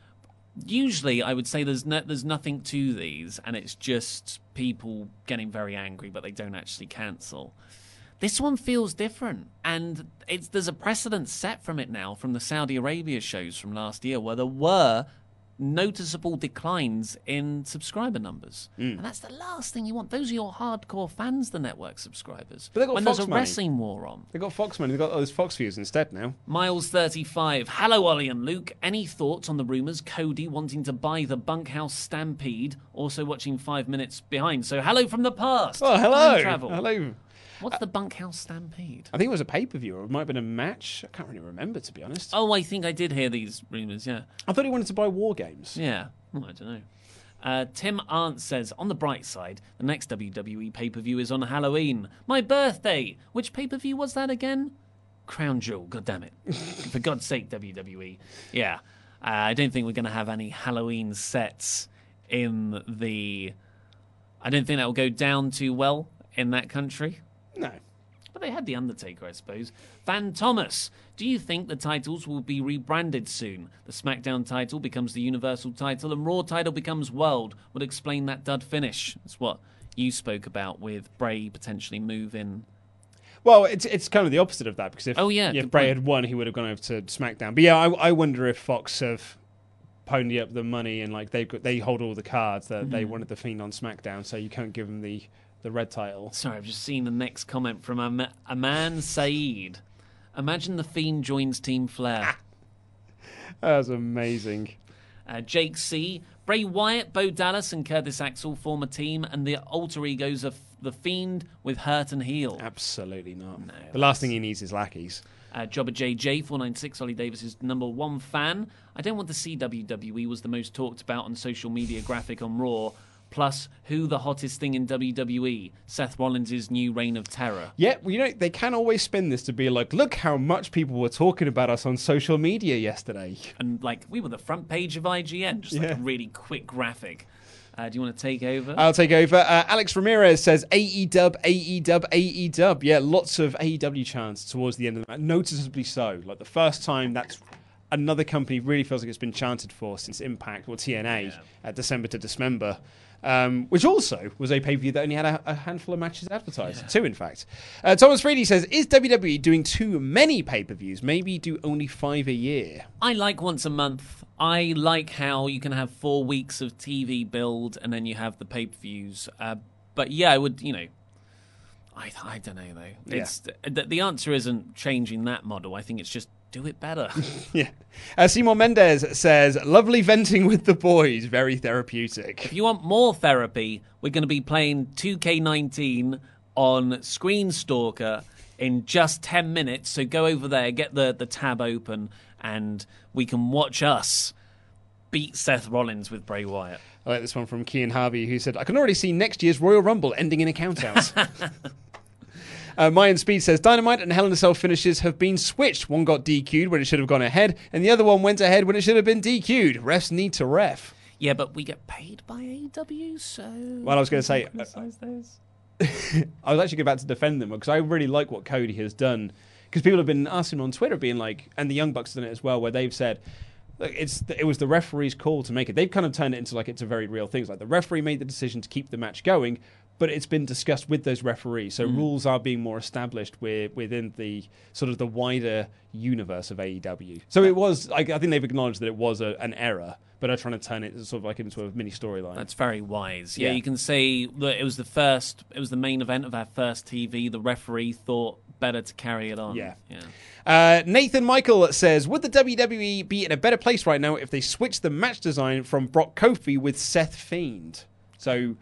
usually I would say there's no, there's nothing to these, and it's just people getting very angry, but they don't actually cancel. This one feels different, and it's there's a precedent set from it now from the Saudi Arabia shows from last year, where there were noticeable declines in subscriber numbers, Mm. and that's the last thing you want. Those are your hardcore fans, the network subscribers. But they've got when Fox there's a money. wrestling war on. They've got Fox money. They've got those Fox views instead now. Miles thirty-five. Hello, Ollie and Luke. Any thoughts on the rumours Cody wanting to buy the Bunkhouse Stampede? Also watching five minutes behind. So hello from the past. Oh, hello. Time travel. Hello. What's the Bunkhouse Stampede? I think it was a pay-per-view, or it might have been a match. I can't really remember, to be honest. Oh, I think I did hear these rumours, yeah. I thought he wanted to buy War Games. Yeah. Oh, I don't know. Uh, Tim Arndt says, on the bright side, the next W W E pay-per-view is on Halloween. My birthday. Which pay-per-view was that again? Crown Jewel, God damn it. For God's sake, W W E. Yeah. Uh, I don't think we're going to have any Halloween sets in the... I don't think that will go down too well in that country. No. But they had The Undertaker, I suppose. Van Thomas, do you think the titles will be rebranded soon? The SmackDown title becomes the Universal title and Raw title becomes World. Would explain that dud finish. That's what you spoke about with Bray potentially moving... Well, it's it's kind of the opposite of that, because if, oh, yeah, if Bray point. had won, he would have gone over to SmackDown. But yeah, I, I wonder if Fox have ponied up the money and like they they hold all the cards that mm-hmm. they wanted the Fiend on SmackDown, so you can't give them the, the red title. Sorry, I've just seen the next comment from Am- Aman Saeed. Imagine the Fiend joins Team Flair. That was amazing. Uh, Jake C. Bray Wyatt, Bo Dallas, and Curtis Axel form a team, and the alter egos of the Fiend with Hurt and Heel. Absolutely not. No, the last thing he needs is lackeys. Uh, Jobber J J four nine six, Ollie Davis' number one fan. I don't want to see W W E was the most talked about on social media graphic on Raw. Plus, who the hottest thing in W W E? Seth Rollins' new reign of terror. Yeah, well, you know, they can always spin this to be like, look how much people were talking about us on social media yesterday. And, like, we were the front page of I G N, just like yeah. a really quick graphic. Uh, do you want to take over? I'll take over. Uh, Alex Ramirez says, A E W, A E W, A E W. Yeah, lots of A E W chants towards the end of the match. Noticeably so. Like, the first time that's another company really feels like it's been chanted for since Impact or T N A, yeah. uh, December to Dismember. Um, which also was a pay-per-view that only had a, a handful of matches advertised. Yeah. Two, in fact. Uh, Thomas Freedy says, is W W E doing too many pay-per-views? Maybe do only five a year. I like once a month. I like how you can have four weeks of T V build and then you have the pay-per-views. Uh, but yeah, I would, you know... I, I don't know, though. Yeah. It's the, the answer isn't changing that model. I think it's just do it better. yeah. Uh, Simon Mendez says, lovely venting with the boys, very therapeutic. If you want more therapy, we're going to be playing two K nineteen on Screen Stalker in just ten minutes. So go over there, get the, the tab open, and we can watch us beat Seth Rollins with Bray Wyatt. I like this one from Kian Harvey, who said, I can already see next year's Royal Rumble ending in a count-out. Uh, Mayan Speed says, Dynamite and Hell in a Cell finishes have been switched. One got D Q'd when it should have gone ahead, and the other one went ahead when it should have been D Q'd. Refs need to ref. Yeah, but we get paid by A E W, so... Well, I was going to say... Uh, I was actually about to defend them, because I really like what Cody has done. Because people have been asking on Twitter, being like... And the Young Bucks have done it as well, where they've said... Look, it's it was the referee's call to make it. They've kind of turned it into like it's a very real thing. It's like the referee made the decision to keep the match going, but it's been discussed with those referees. So mm. rules are being more established with, within the sort of the wider universe of A E W. So it was, like, I think they've acknowledged that it was a, an error, but are trying to turn it sort of like into a mini storyline. That's very wise. Yeah, yeah, you can say that it was the first, it was the main event of our first T V. The referee thought better to carry it on. Yeah. yeah. Uh, Nathan Michael says, would the W W E be in a better place right now if they switched the match design from Brock Kofi with Seth Fiend? So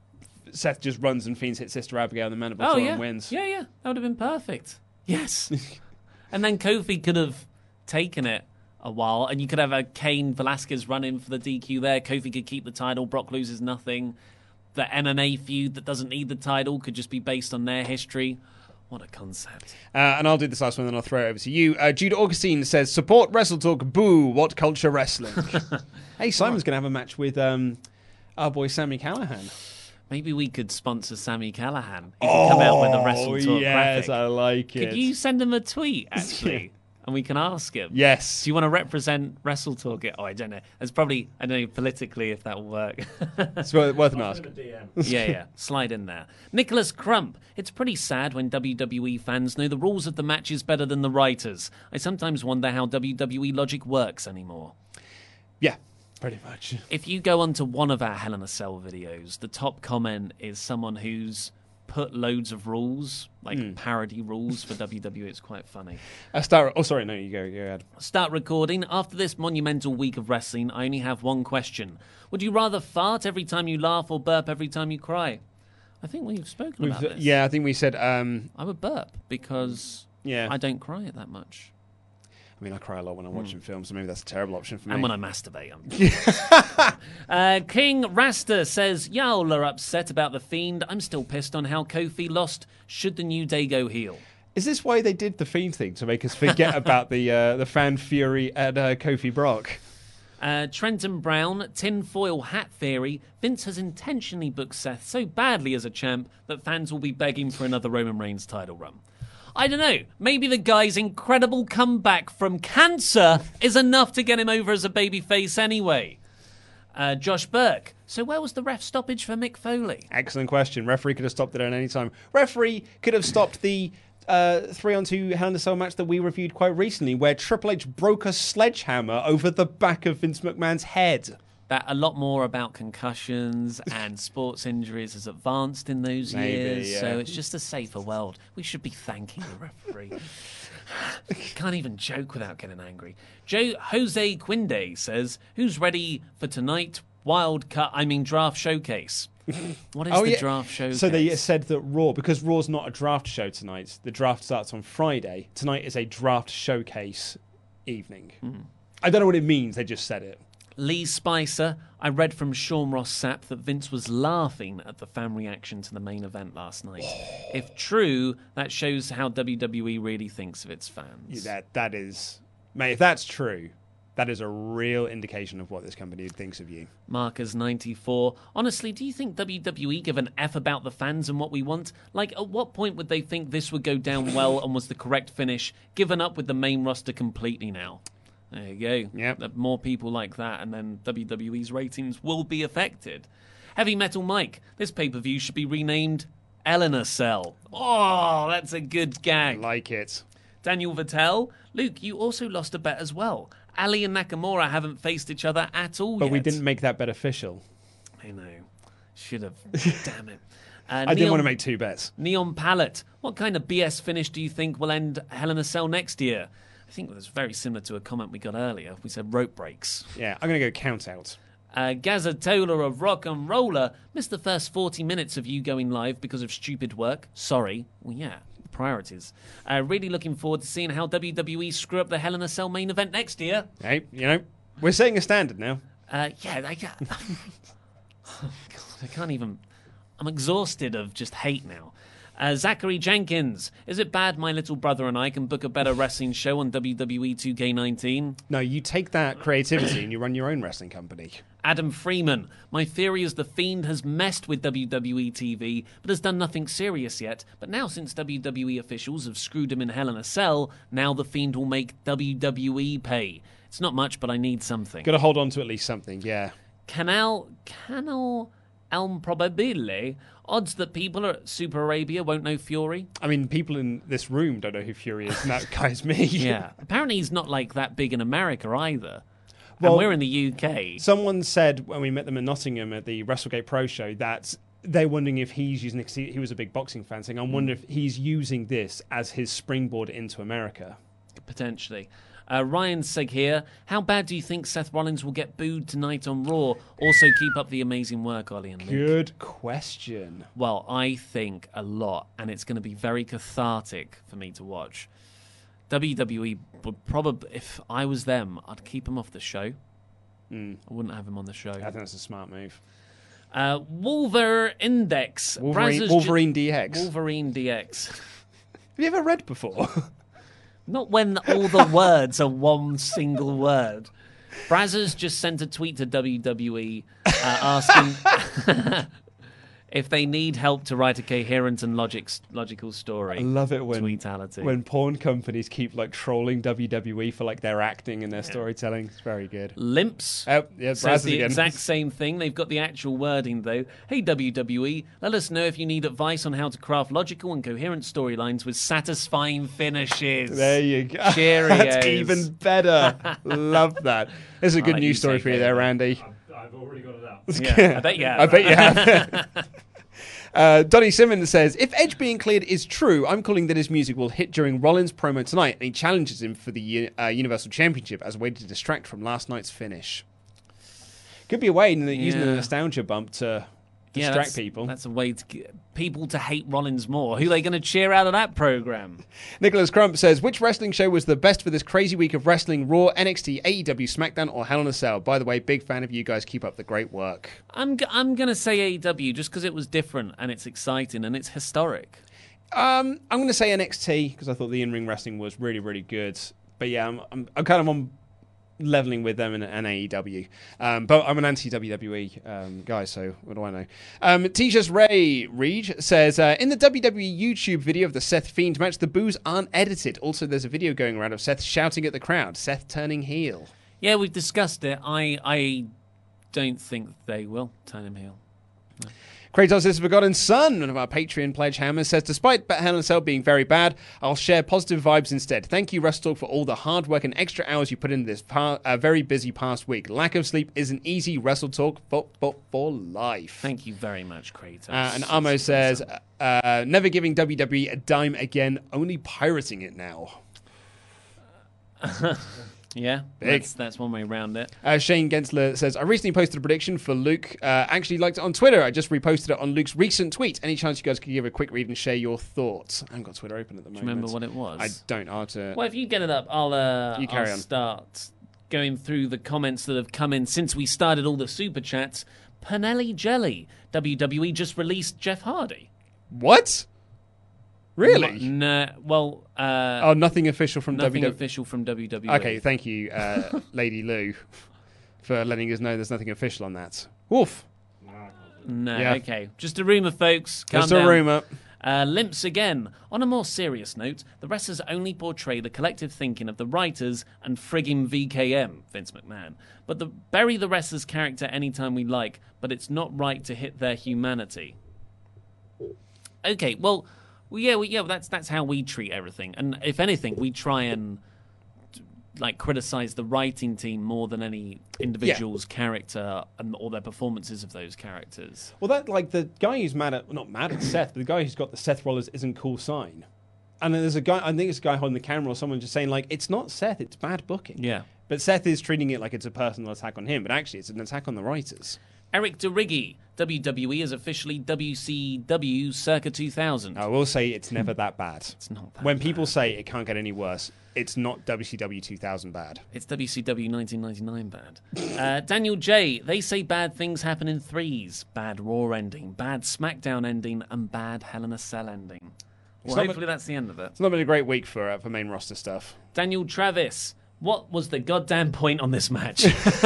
Seth just runs and Fiend's hit Sister Abigail and the Mandible oh, Claw yeah. and wins. Yeah, yeah. That would have been perfect. Yes. And then Kofi could have taken it a while, and you could have a Kane Velasquez run in for the D Q there. Kofi could keep the title. Brock loses nothing. The M M A feud that doesn't need the title could just be based on their history. What a concept. Uh, and I'll do this last one, then I'll throw it over to you. Uh, Jude Augustine says, support Wrestle Talk, boo, what culture wrestling. Hey, Simon's going to have a match with um, our boy Sami Callihan. Maybe we could sponsor Sami Callihan. He could oh, come out with a Wrestle Talk yes, graphic. I like it. Could you send him a tweet, actually? And we can ask him. Yes. Do you want to represent Wrestle Talk? Oh, I don't know. It's probably, I don't know, politically if that will work. It's worth an ask. yeah, yeah. Slide in there. Nicholas Crump. It's pretty sad when W W E fans know the rules of the matches better than the writers. I sometimes wonder how W W E logic works anymore. Yeah, pretty much. If you go onto one of our Hell in a Cell videos, the top comment is someone who's put loads of rules, like mm. parody rules for W W E. It's quite funny. Uh, start. Oh, sorry, no, you go. Go ahead. Start recording. After this monumental week of wrestling, I only have one question. Would you rather fart every time you laugh or burp every time you cry? I think we've spoken we've, about this. Yeah, I think we said... Um, I would burp because yeah. I don't cry that much. I mean, I cry a lot when I'm watching mm. films, so maybe that's a terrible option for me. And when I masturbate. I'm... uh, King Rasta says, y'all are upset about The Fiend. I'm still pissed on how Kofi lost. Should the New Day go heel? Is this why they did the Fiend thing, to make us forget about the uh, the fan fury at uh, Kofi Brock? Uh, Trenton Brown, tinfoil hat theory. Vince has intentionally booked Seth so badly as a champ that fans will be begging for another Roman Reigns title run. I don't know. Maybe the guy's incredible comeback from cancer is enough to get him over as a babyface anyway. Uh, Josh Burke. So where was the ref stoppage for Mick Foley? Excellent question. Referee could have stopped it at any time. Referee could have stopped the uh, three-on-two Hell in a Cell match that we reviewed quite recently, where Triple H broke a sledgehammer over the back of Vince McMahon's head. That a lot more about concussions and sports injuries has advanced in those Maybe, years, yeah. so it's just a safer world. We should be thanking the referee. Can't even joke without getting angry. Joe Jose Quinde says, "Who's ready for tonight? Wild cut. I mean draft showcase." What is oh, the yeah. draft showcase? So they said that Raw, because Raw's not a draft show tonight, the draft starts on Friday. Tonight is a draft showcase evening. Mm. I don't know what it means. They just said it. Lee Spicer, I read from Sean Ross Sapp that Vince was laughing at the fan reaction to the main event last night. If true, that shows how W W E really thinks of its fans. Yeah, that that is, mate. If that's true, that is a real indication of what this company thinks of you. Marcus ninety-four. Honestly, do you think W W E give an F about the fans and what we want? Like, at what point would they think this would go down well and was the correct finish, given up with the main roster completely now? There you go. Yep. More people like that, and then W W E's ratings will be affected. Heavy Metal Mike. This pay-per-view should be renamed Hell in a Cell. Oh, that's a good gag. I like it. Daniel Vittel. Luke, you also lost a bet as well. Ali and Nakamura haven't faced each other at all But yet. we didn't make that bet official. I know. Should have. Damn it. Uh, I Neon, didn't want to make two bets. Neon Palette. What kind of B S finish do you think will end Hell in a Cell next year? I think that's very similar to a comment we got earlier. We said rope breaks. Yeah, I'm going to go count out. Uh, Gazatola of Rock and Roller missed the first forty minutes of you going live because of stupid work. Sorry. Well, yeah, priorities. Uh, really looking forward to seeing how W W E screw up the Hell in a Cell main event next year. Hey, you know, we're setting a standard now. Uh, yeah, I, yeah. Oh, God, I can't even... I'm exhausted of just hate now. Uh, Zachary Jenkins. Is it bad my little brother and I can book a better wrestling show on W W E two K nineteen? No, you take that creativity and you run your own wrestling company. Adam Freeman. My theory is The Fiend has messed with W W E T V, but has done nothing serious yet. But now since W W E officials have screwed him in Hell in a Cell, now The Fiend will make W W E pay. It's not much, but I need something. Got to hold on to at least something, yeah. Canal... Canal... Elm Probabile. Odds that people at Super Arabia won't know Fury. I mean, people in this room don't know who Fury is, and that guy's me. Yeah. Apparently he's not like that big in America either. Well, and we're in the U K. Someone said when we met them in Nottingham at the WrestleGate Pro Show that they're wondering if he's using it. He was a big boxing fan, saying, I wonder if he's using this as his springboard into America. Potentially. Uh, Ryan Seg here. How bad do you think Seth Rollins will get booed tonight on Raw? Also, keep up the amazing work, Ollie and Luke. Good question. Well, I think a lot, and it's going to be very cathartic for me to watch. W W E would probably, if I was them, I'd keep him off the show. Mm. I wouldn't have him on the show. I think that's a smart move. Uh, Wolver Index. Wolverine, Wolverine D X. Wolverine D X. Have you ever read before? Not when all the words are one single word. Brazzers just sent a tweet to W W E uh, asking if they need help to write a coherent and logic, logical story. I love it when Tweetality. when porn companies keep like trolling W W E for like their acting and their yeah. storytelling. It's very good. Limps oh, yeah, says the again. exact same thing. They've got the actual wording though. Hey W W E, let us know if you need advice on how to craft logical and coherent storylines with satisfying finishes. There you go. Cheerios. That's even better. Love that. There's a good like news story for you there, Randy. I've already got it out. Yeah, I bet you have. I bet you have. uh, Donnie Simmons says, if Edge being cleared is true, I'm calling that his music will hit during Rollins' promo tonight, and he challenges him for the uh, Universal Championship as a way to distract from last night's finish. Could be a way, yeah. using the nostalgia bump to distract yeah, that's, people. That's a way to get people to hate Rollins more. Who are they going to cheer out of that program? Nicholas Crump says, which wrestling show was the best for this crazy week of wrestling? Raw, N X T, A E W, SmackDown, or Hell in a Cell? By the way, big fan of you guys. Keep up the great work. I'm g- I'm going to say A E W just because it was different and it's exciting and it's historic. Um, I'm going to say N X T because I thought the in-ring wrestling was really, really good. But yeah, I'm, I'm, I'm kind of on leveling with them and, and A E W. Um, but I'm an anti-W W E um, guy, so what do I know? Um, Tisha's Ray Reed says, uh, in the W W E YouTube video of the Seth Fiend match, the boos aren't edited. Also, there's a video going around of Seth shouting at the crowd, Seth turning heel. Yeah, we've discussed it. I I don't think they will turn him heel. No. Kratos is Forgotten Son, one of our Patreon pledge hammers, says, despite Hell in a Cell being very bad, I'll share positive vibes instead. Thank you, WrestleTalk, for all the hard work and extra hours you put into this par- uh, very busy past week. Lack of sleep isn't easy. WrestleTalk for, for, for life. Thank you very much, Kratos. Uh, and Amo says, uh, never giving W W E a dime again, only pirating it now. Yeah, that's, that's one way around it. Uh, Shane Gensler says, I recently posted a prediction for Luke. Uh, actually liked it on Twitter. I just reposted it on Luke's recent tweet. Any chance you guys could give a quick read and share your thoughts? I haven't got Twitter open at the moment. Do you remember what it was? I don't. I'll have to... Well, if you get it up, I'll, uh, you carry I'll on. start going through the comments that have come in since we started all the super chats. Panelli Jelly. W W E just released Jeff Hardy. What? Really? No. Well, uh, oh, nothing official from nothing W W E. official from W W E. Okay, thank you, uh, Lady Lou, for letting us know there's nothing official on that. Woof. No, Yeah. okay. Just a rumour, folks. Calm Just down. a rumour. Uh, limps again. On a more serious note, the wrestlers only portray the collective thinking of the writers and frigging V K M, Vince McMahon. But the, bury the wrestler's character anytime we like, but it's not right to hit their humanity. Okay, well... Well, yeah, well, yeah. That's that's how we treat everything, and if anything, we try and like criticize the writing team more than any individual's yeah. character and or their performances of those characters. Well, that like the guy who's mad at well, not mad at Seth, but the guy who's got the Seth Rollins isn't cool sign, and then there's a guy. I think it's a guy holding the camera or someone just saying like it's not Seth, it's bad booking. Yeah, but Seth is treating it like it's a personal attack on him, but actually it's an attack on the writers. Eric DeRiggi, W W E is officially W C W circa two thousand. I will say it's never that bad. It's not that When bad. people say it can't get any worse, it's not W C W two thousand bad. It's W C W nineteen ninety-nine bad. uh, Daniel J, they say bad things happen in threes. Bad Raw ending, bad SmackDown ending, and bad Hell in a Cell ending. Well, hopefully been, that's the end of it. It's not been a great week for uh, for main roster stuff. Daniel Travis, what was the goddamn point on this match?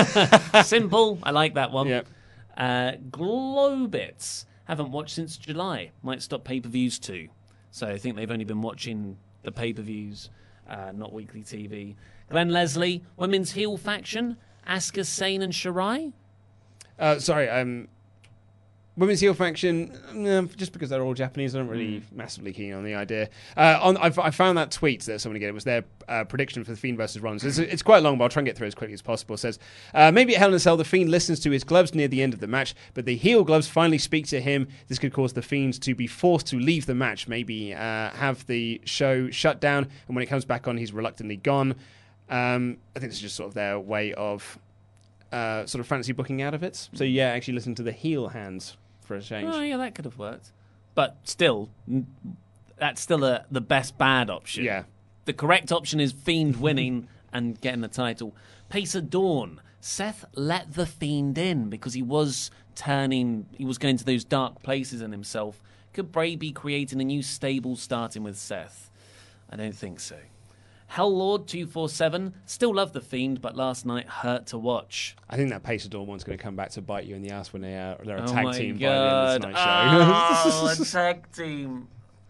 Simple, I like that one. Yep. Uh, Globits, haven't watched since July. Might stop pay-per-views too. So I think they've only been watching the pay-per-views, uh, not weekly T V. Glenn Leslie, women's heel faction, Asuka, Sane and Shirai. Uh, sorry, um, women's heel faction, uh, just because they're all Japanese, I'm not really mm. massively keen on the idea. Uh, on, I've, I found that tweet that someone again, it was their uh, prediction for The Fiend versus Rollins. It's, it's quite long, but I'll try and get through as quickly as possible. It says, uh, maybe at Hell in a Cell, The Fiend listens to his gloves near the end of the match, but the heel gloves finally speak to him. This could cause The Fiend to be forced to leave the match, maybe uh, have the show shut down, and when it comes back on, he's reluctantly gone. Um, I think this is just sort of their way of uh, sort of fantasy booking out of it. So yeah, actually listen to the heel hands. For a change. Oh yeah, that could have worked, but still, that's still a, the best bad option. Yeah, the correct option is Fiend winning and getting the title. Pacer Dawn, Seth let the Fiend in because he was turning, he was going to those dark places in himself. Could Bray be creating a new stable starting with Seth? I don't think so. Hell Lord two forty-seven, still love the Fiend, but last night hurt to watch. I think that Pacer Dawn one's going to come back to bite you in the ass when they, uh, they're a oh tag my team God. by the end of tonight's show. Oh, a tag team.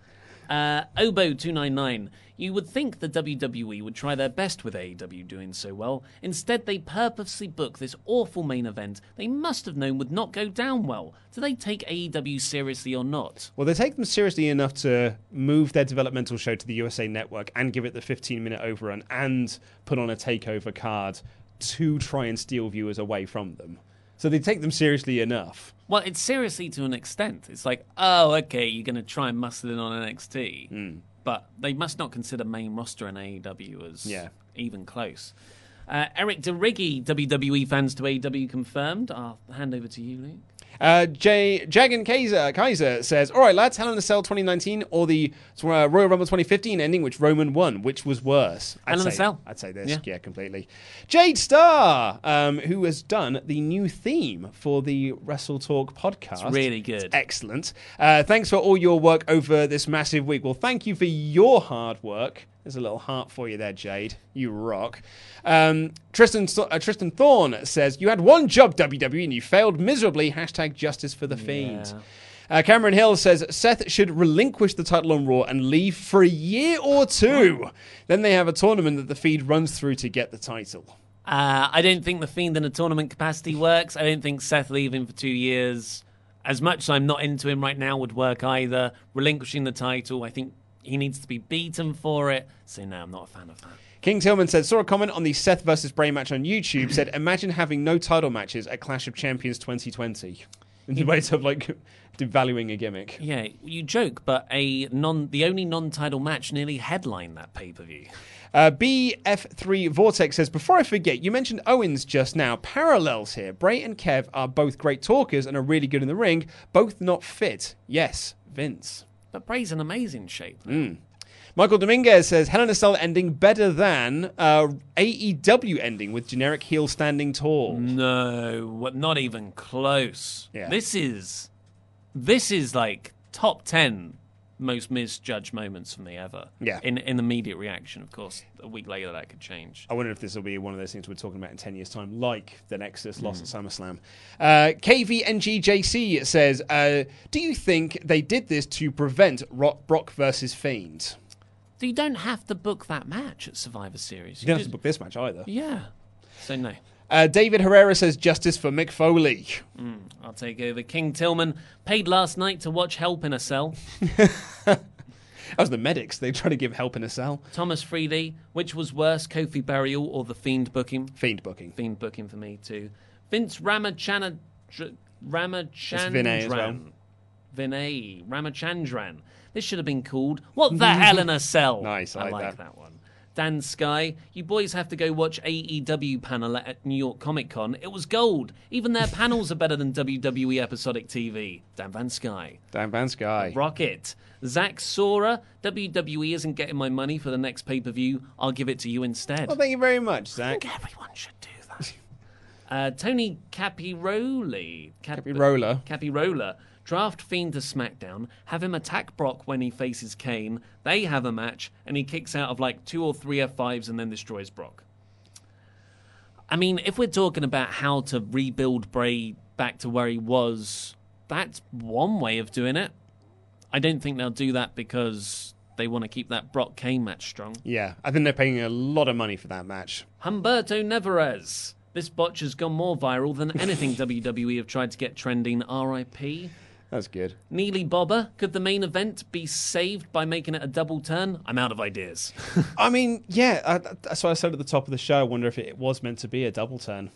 Uh, Obo two ninety-nine, you would think the W W E would try their best with A E W doing so well. Instead, they purposely book this awful main event they must have known would not go down well. Do they take A E W seriously or not? Well, they take them seriously enough to move their developmental show to the U S A Network and give it the fifteen-minute overrun and put on a takeover card to try and steal viewers away from them. So they take them seriously enough. Well, it's seriously to an extent. It's like, oh, okay, you're going to try and muscle in on N X T. Mm. But they must not consider main roster in A E W as yeah. even close. Uh, Eric DeRiggi, W W E fans to A E W confirmed. I'll hand over to you, Luke. Uh, Jay, Jagan Kaiser, Kaiser says, all right, lads, Hell in a Cell twenty nineteen or the uh, Royal Rumble twenty fifteen ending, which Roman won, which was worse? I'd Hell in a say, Cell. I'd say this, yeah, yeah completely. Jade Starr, um, who has done the new theme for the Wrestle Talk podcast. It's really good. It's excellent. Uh, thanks for all your work over this massive week. Well, thank you for your hard work. There's a little heart for you there, Jade. You rock. Um, Tristan uh, Tristan Thorne says, you had one job, W W E, and you failed miserably. Hashtag justice for the Fiend. Yeah. Uh, Cameron Hill says, Seth should relinquish the title on Raw and leave for a year or two. Then they have a tournament that the Fiend runs through to get the title. Uh, I don't think the Fiend in a tournament capacity works. I don't think Seth leaving for two years, as much as I'm not into him right now, would work either. Relinquishing the title, I think he needs to be beaten for it. So no, I'm not a fan of that. King Tillman said, saw a comment on the Seth versus Bray match on YouTube, said, imagine having no title matches at Clash of Champions twenty twenty. In the ways of, like, devaluing a gimmick. Yeah, you joke, but a non the only non-title match nearly headlined that pay-per-view. Uh, B F three Vortex says, before I forget, you mentioned Owens just now. Parallels here. Bray and Kev are both great talkers and are really good in the ring. Both not fit. Yes, Vince. But Bray's in amazing shape. Mm. Michael Dominguez says, Hell in a Cell ending better than uh, A E W ending with generic heel standing tall. No, not even close. Yeah. This is, this is like top ten most misjudged moments for me ever. Yeah. In in immediate reaction, of course. A week later, that could change. I wonder if this will be one of those things we're talking about in ten years' time, like the Nexus loss mm. at SummerSlam. Uh, K V N G J C says, uh, do you think they did this to prevent Rock, Brock versus Fiend? So you don't have to book that match at Survivor Series. You, you don't just, have to book this match either. Yeah. So no. Uh, David Herrera says, justice for Mick Foley. Mm, I'll take over. King Tillman paid last night to watch Help in a Cell. That was the medics. They tried to give Help in a Cell. Thomas Freedy, which was worse, Kofi Burial or the Fiend booking? Fiend booking. Fiend booking for me too. Vince Ramachandran. Ramachandran. Vinay as well. Vinay. Ramachandran. This should have been called What the Hell in a Cell? Nice, I, I like that. that one. Dan Sky, you boys have to go watch A E W panel at New York Comic Con. It was gold. Even their panels are better than W W E episodic T V. Dan Van Sky. Dan Van Sky. Rocket. Zach Sora, W W E isn't getting my money for the next pay-per-view. I'll give it to you instead. Well, thank you very much, Zach. I think everyone should do that. uh, Tony Capiroli. Cap- Capirola. Capirola. Draft Fiend to SmackDown, have him attack Brock when he faces Kane, they have a match, and he kicks out of like two or three F fives and then destroys Brock. I mean, if we're talking about how to rebuild Bray back to where he was, that's one way of doing it. I don't think they'll do that because they want to keep that Brock-Kane match strong. Yeah, I think they're paying a lot of money for that match. Humberto Nevarez. This botch has gone more viral than anything W W E have tried to get trending. R I P That's good. Neely Bobber, could the main event be saved by making it a double turn? I'm out of ideas. I mean, yeah, I, that's what I said at the top of the show. I wonder if it was meant to be a double turn.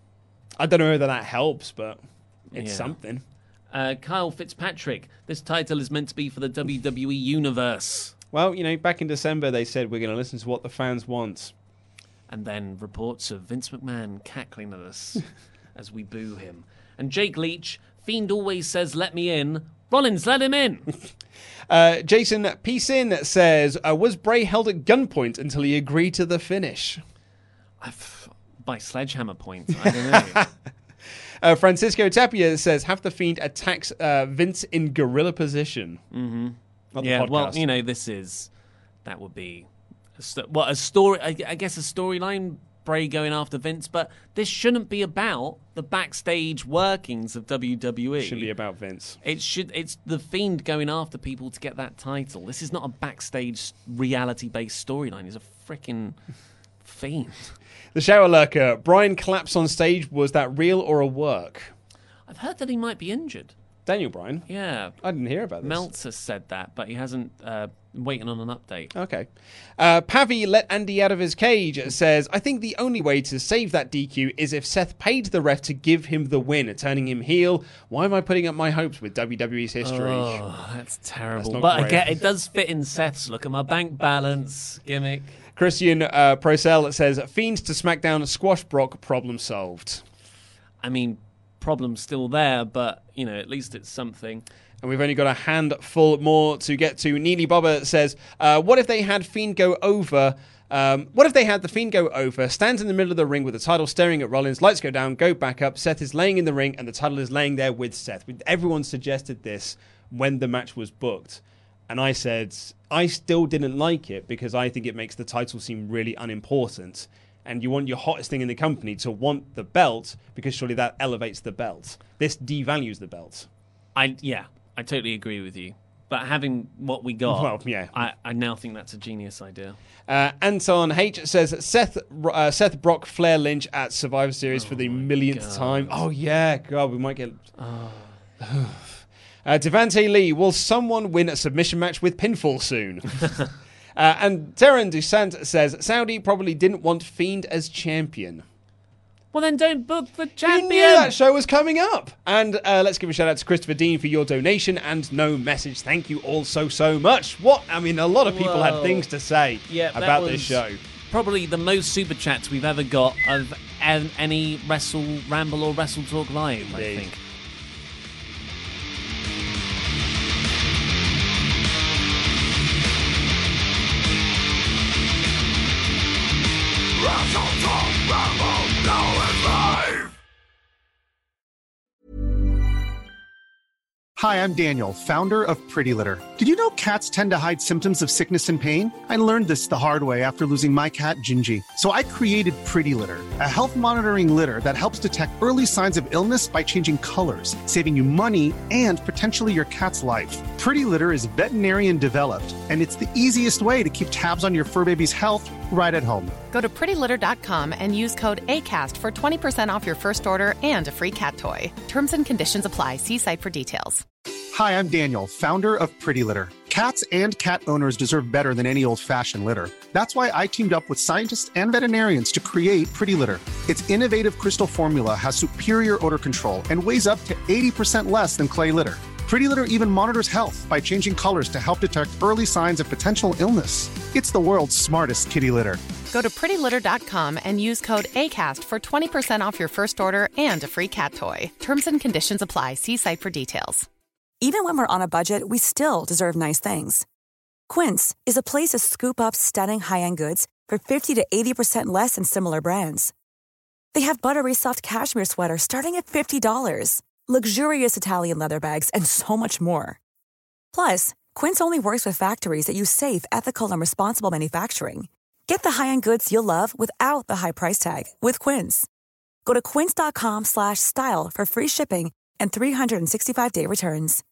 I don't know whether that helps, but it's Yeah. something. Uh, Kyle Fitzpatrick, this title is meant to be for the W W E Universe. Well, you know, back in December they said we're going to listen to what the fans want. And then reports of Vince McMahon cackling at us as we boo him. And Jake Leach, Fiend always says, let me in. Rollins, let him in. uh, Jason Peasin says, uh, was Bray held at gunpoint until he agreed to the finish? I've, by sledgehammer point, I don't know. uh, Francisco Tapia says, have the Fiend attacks uh, Vince in gorilla position. Mm-hmm. Not yeah, the podcast. well, you know, this is, that would be, a st- what, a story, I, I guess a storyline, Bray going after Vince, but this shouldn't be about the backstage workings of W W E. It shouldn't be about Vince. It should. It's the Fiend going after people to get that title. This is not a backstage reality-based storyline. It's a freaking Fiend. The Shower Lurker, Brian collapsed on stage. Was that real or a work? I've heard that he might be injured. Daniel Bryan? Yeah. I didn't hear about this. Meltzer said that, but he hasn't, uh, waiting on an update. Okay. Uh, Pavi let Andy out of his cage, says, I think the only way to save that D Q is if Seth paid the ref to give him the win, turning him heel. Why am I putting up my hopes with W W E's history? Oh, that's terrible. That's but great. again, it does fit in Seth's look at my bank balance gimmick. Christian uh, Procell says, Fiends to SmackDown, squash Brock, problem solved. I mean, problem's still there, but, you know, at least it's something. And we've only got a handful more to get to. Neely Bobber says, uh, what if they had Fiend go over... Um, what if they had the Fiend go over, stands in the middle of the ring with the title staring at Rollins, lights go down, go back up, Seth is laying in the ring, and the title is laying there with Seth. Everyone suggested this when the match was booked. And I said, I still didn't like it because I think it makes the title seem really unimportant. And you want your hottest thing in the company to want the belt because surely that elevates the belt. This devalues the belt. I Yeah, I totally agree with you. But having what we got, well, yeah. I, I now think that's a genius idea. Uh, Anton H says Seth uh, Seth Brock Flair Lynch at Survivor Series oh for the millionth God. time. Oh yeah, God, we might get. Oh. uh, Devante Lee, will someone win a submission match with pinfall soon? uh, and Darren Dusant says Saudi probably didn't want Fiend as champion. Well, then don't book the champion. You knew that show was coming up. And uh, let's give a shout out to Christopher Dean for your donation and no message. Thank you all so, so much. What? I mean, a lot of people Whoa. had things to say yeah, about this show. Probably the most super chats we've ever got of any Wrestle Ramble or Wrestle Talk Live, Indeed. I think. Wrestle Talk Ramble, now it's live! Hi, I'm Daniel, founder of Pretty Litter. Did you know cats tend to hide symptoms of sickness and pain? I learned this the hard way after losing my cat, Gingy. So I created Pretty Litter, a health monitoring litter that helps detect early signs of illness by changing colors, saving you money and potentially your cat's life. Pretty Litter is veterinarian developed, and it's the easiest way to keep tabs on your fur baby's health right at home. Go to pretty litter dot com and use code ACAST for twenty percent off your first order and a free cat toy. Terms and conditions apply. See site for details. Hi, I'm Daniel, founder of Pretty Litter. Cats and cat owners deserve better than any old-fashioned litter. That's why I teamed up with scientists and veterinarians to create Pretty Litter. Its innovative crystal formula has superior odor control and weighs up to eighty percent less than clay litter. Pretty Litter even monitors health by changing colors to help detect early signs of potential illness. It's the world's smartest kitty litter. Go to pretty litter dot com and use code ACAST for twenty percent off your first order and a free cat toy. Terms and conditions apply. See site for details. Even when we're on a budget, we still deserve nice things. Quince is a place to scoop up stunning high-end goods for fifty to eighty percent less than similar brands. They have buttery soft cashmere sweaters starting at fifty dollars, luxurious Italian leather bags, and so much more. Plus, Quince only works with factories that use safe, ethical, and responsible manufacturing. Get the high-end goods you'll love without the high price tag with Quince. Go to quince dot com slash style for free shipping and three sixty-five day returns.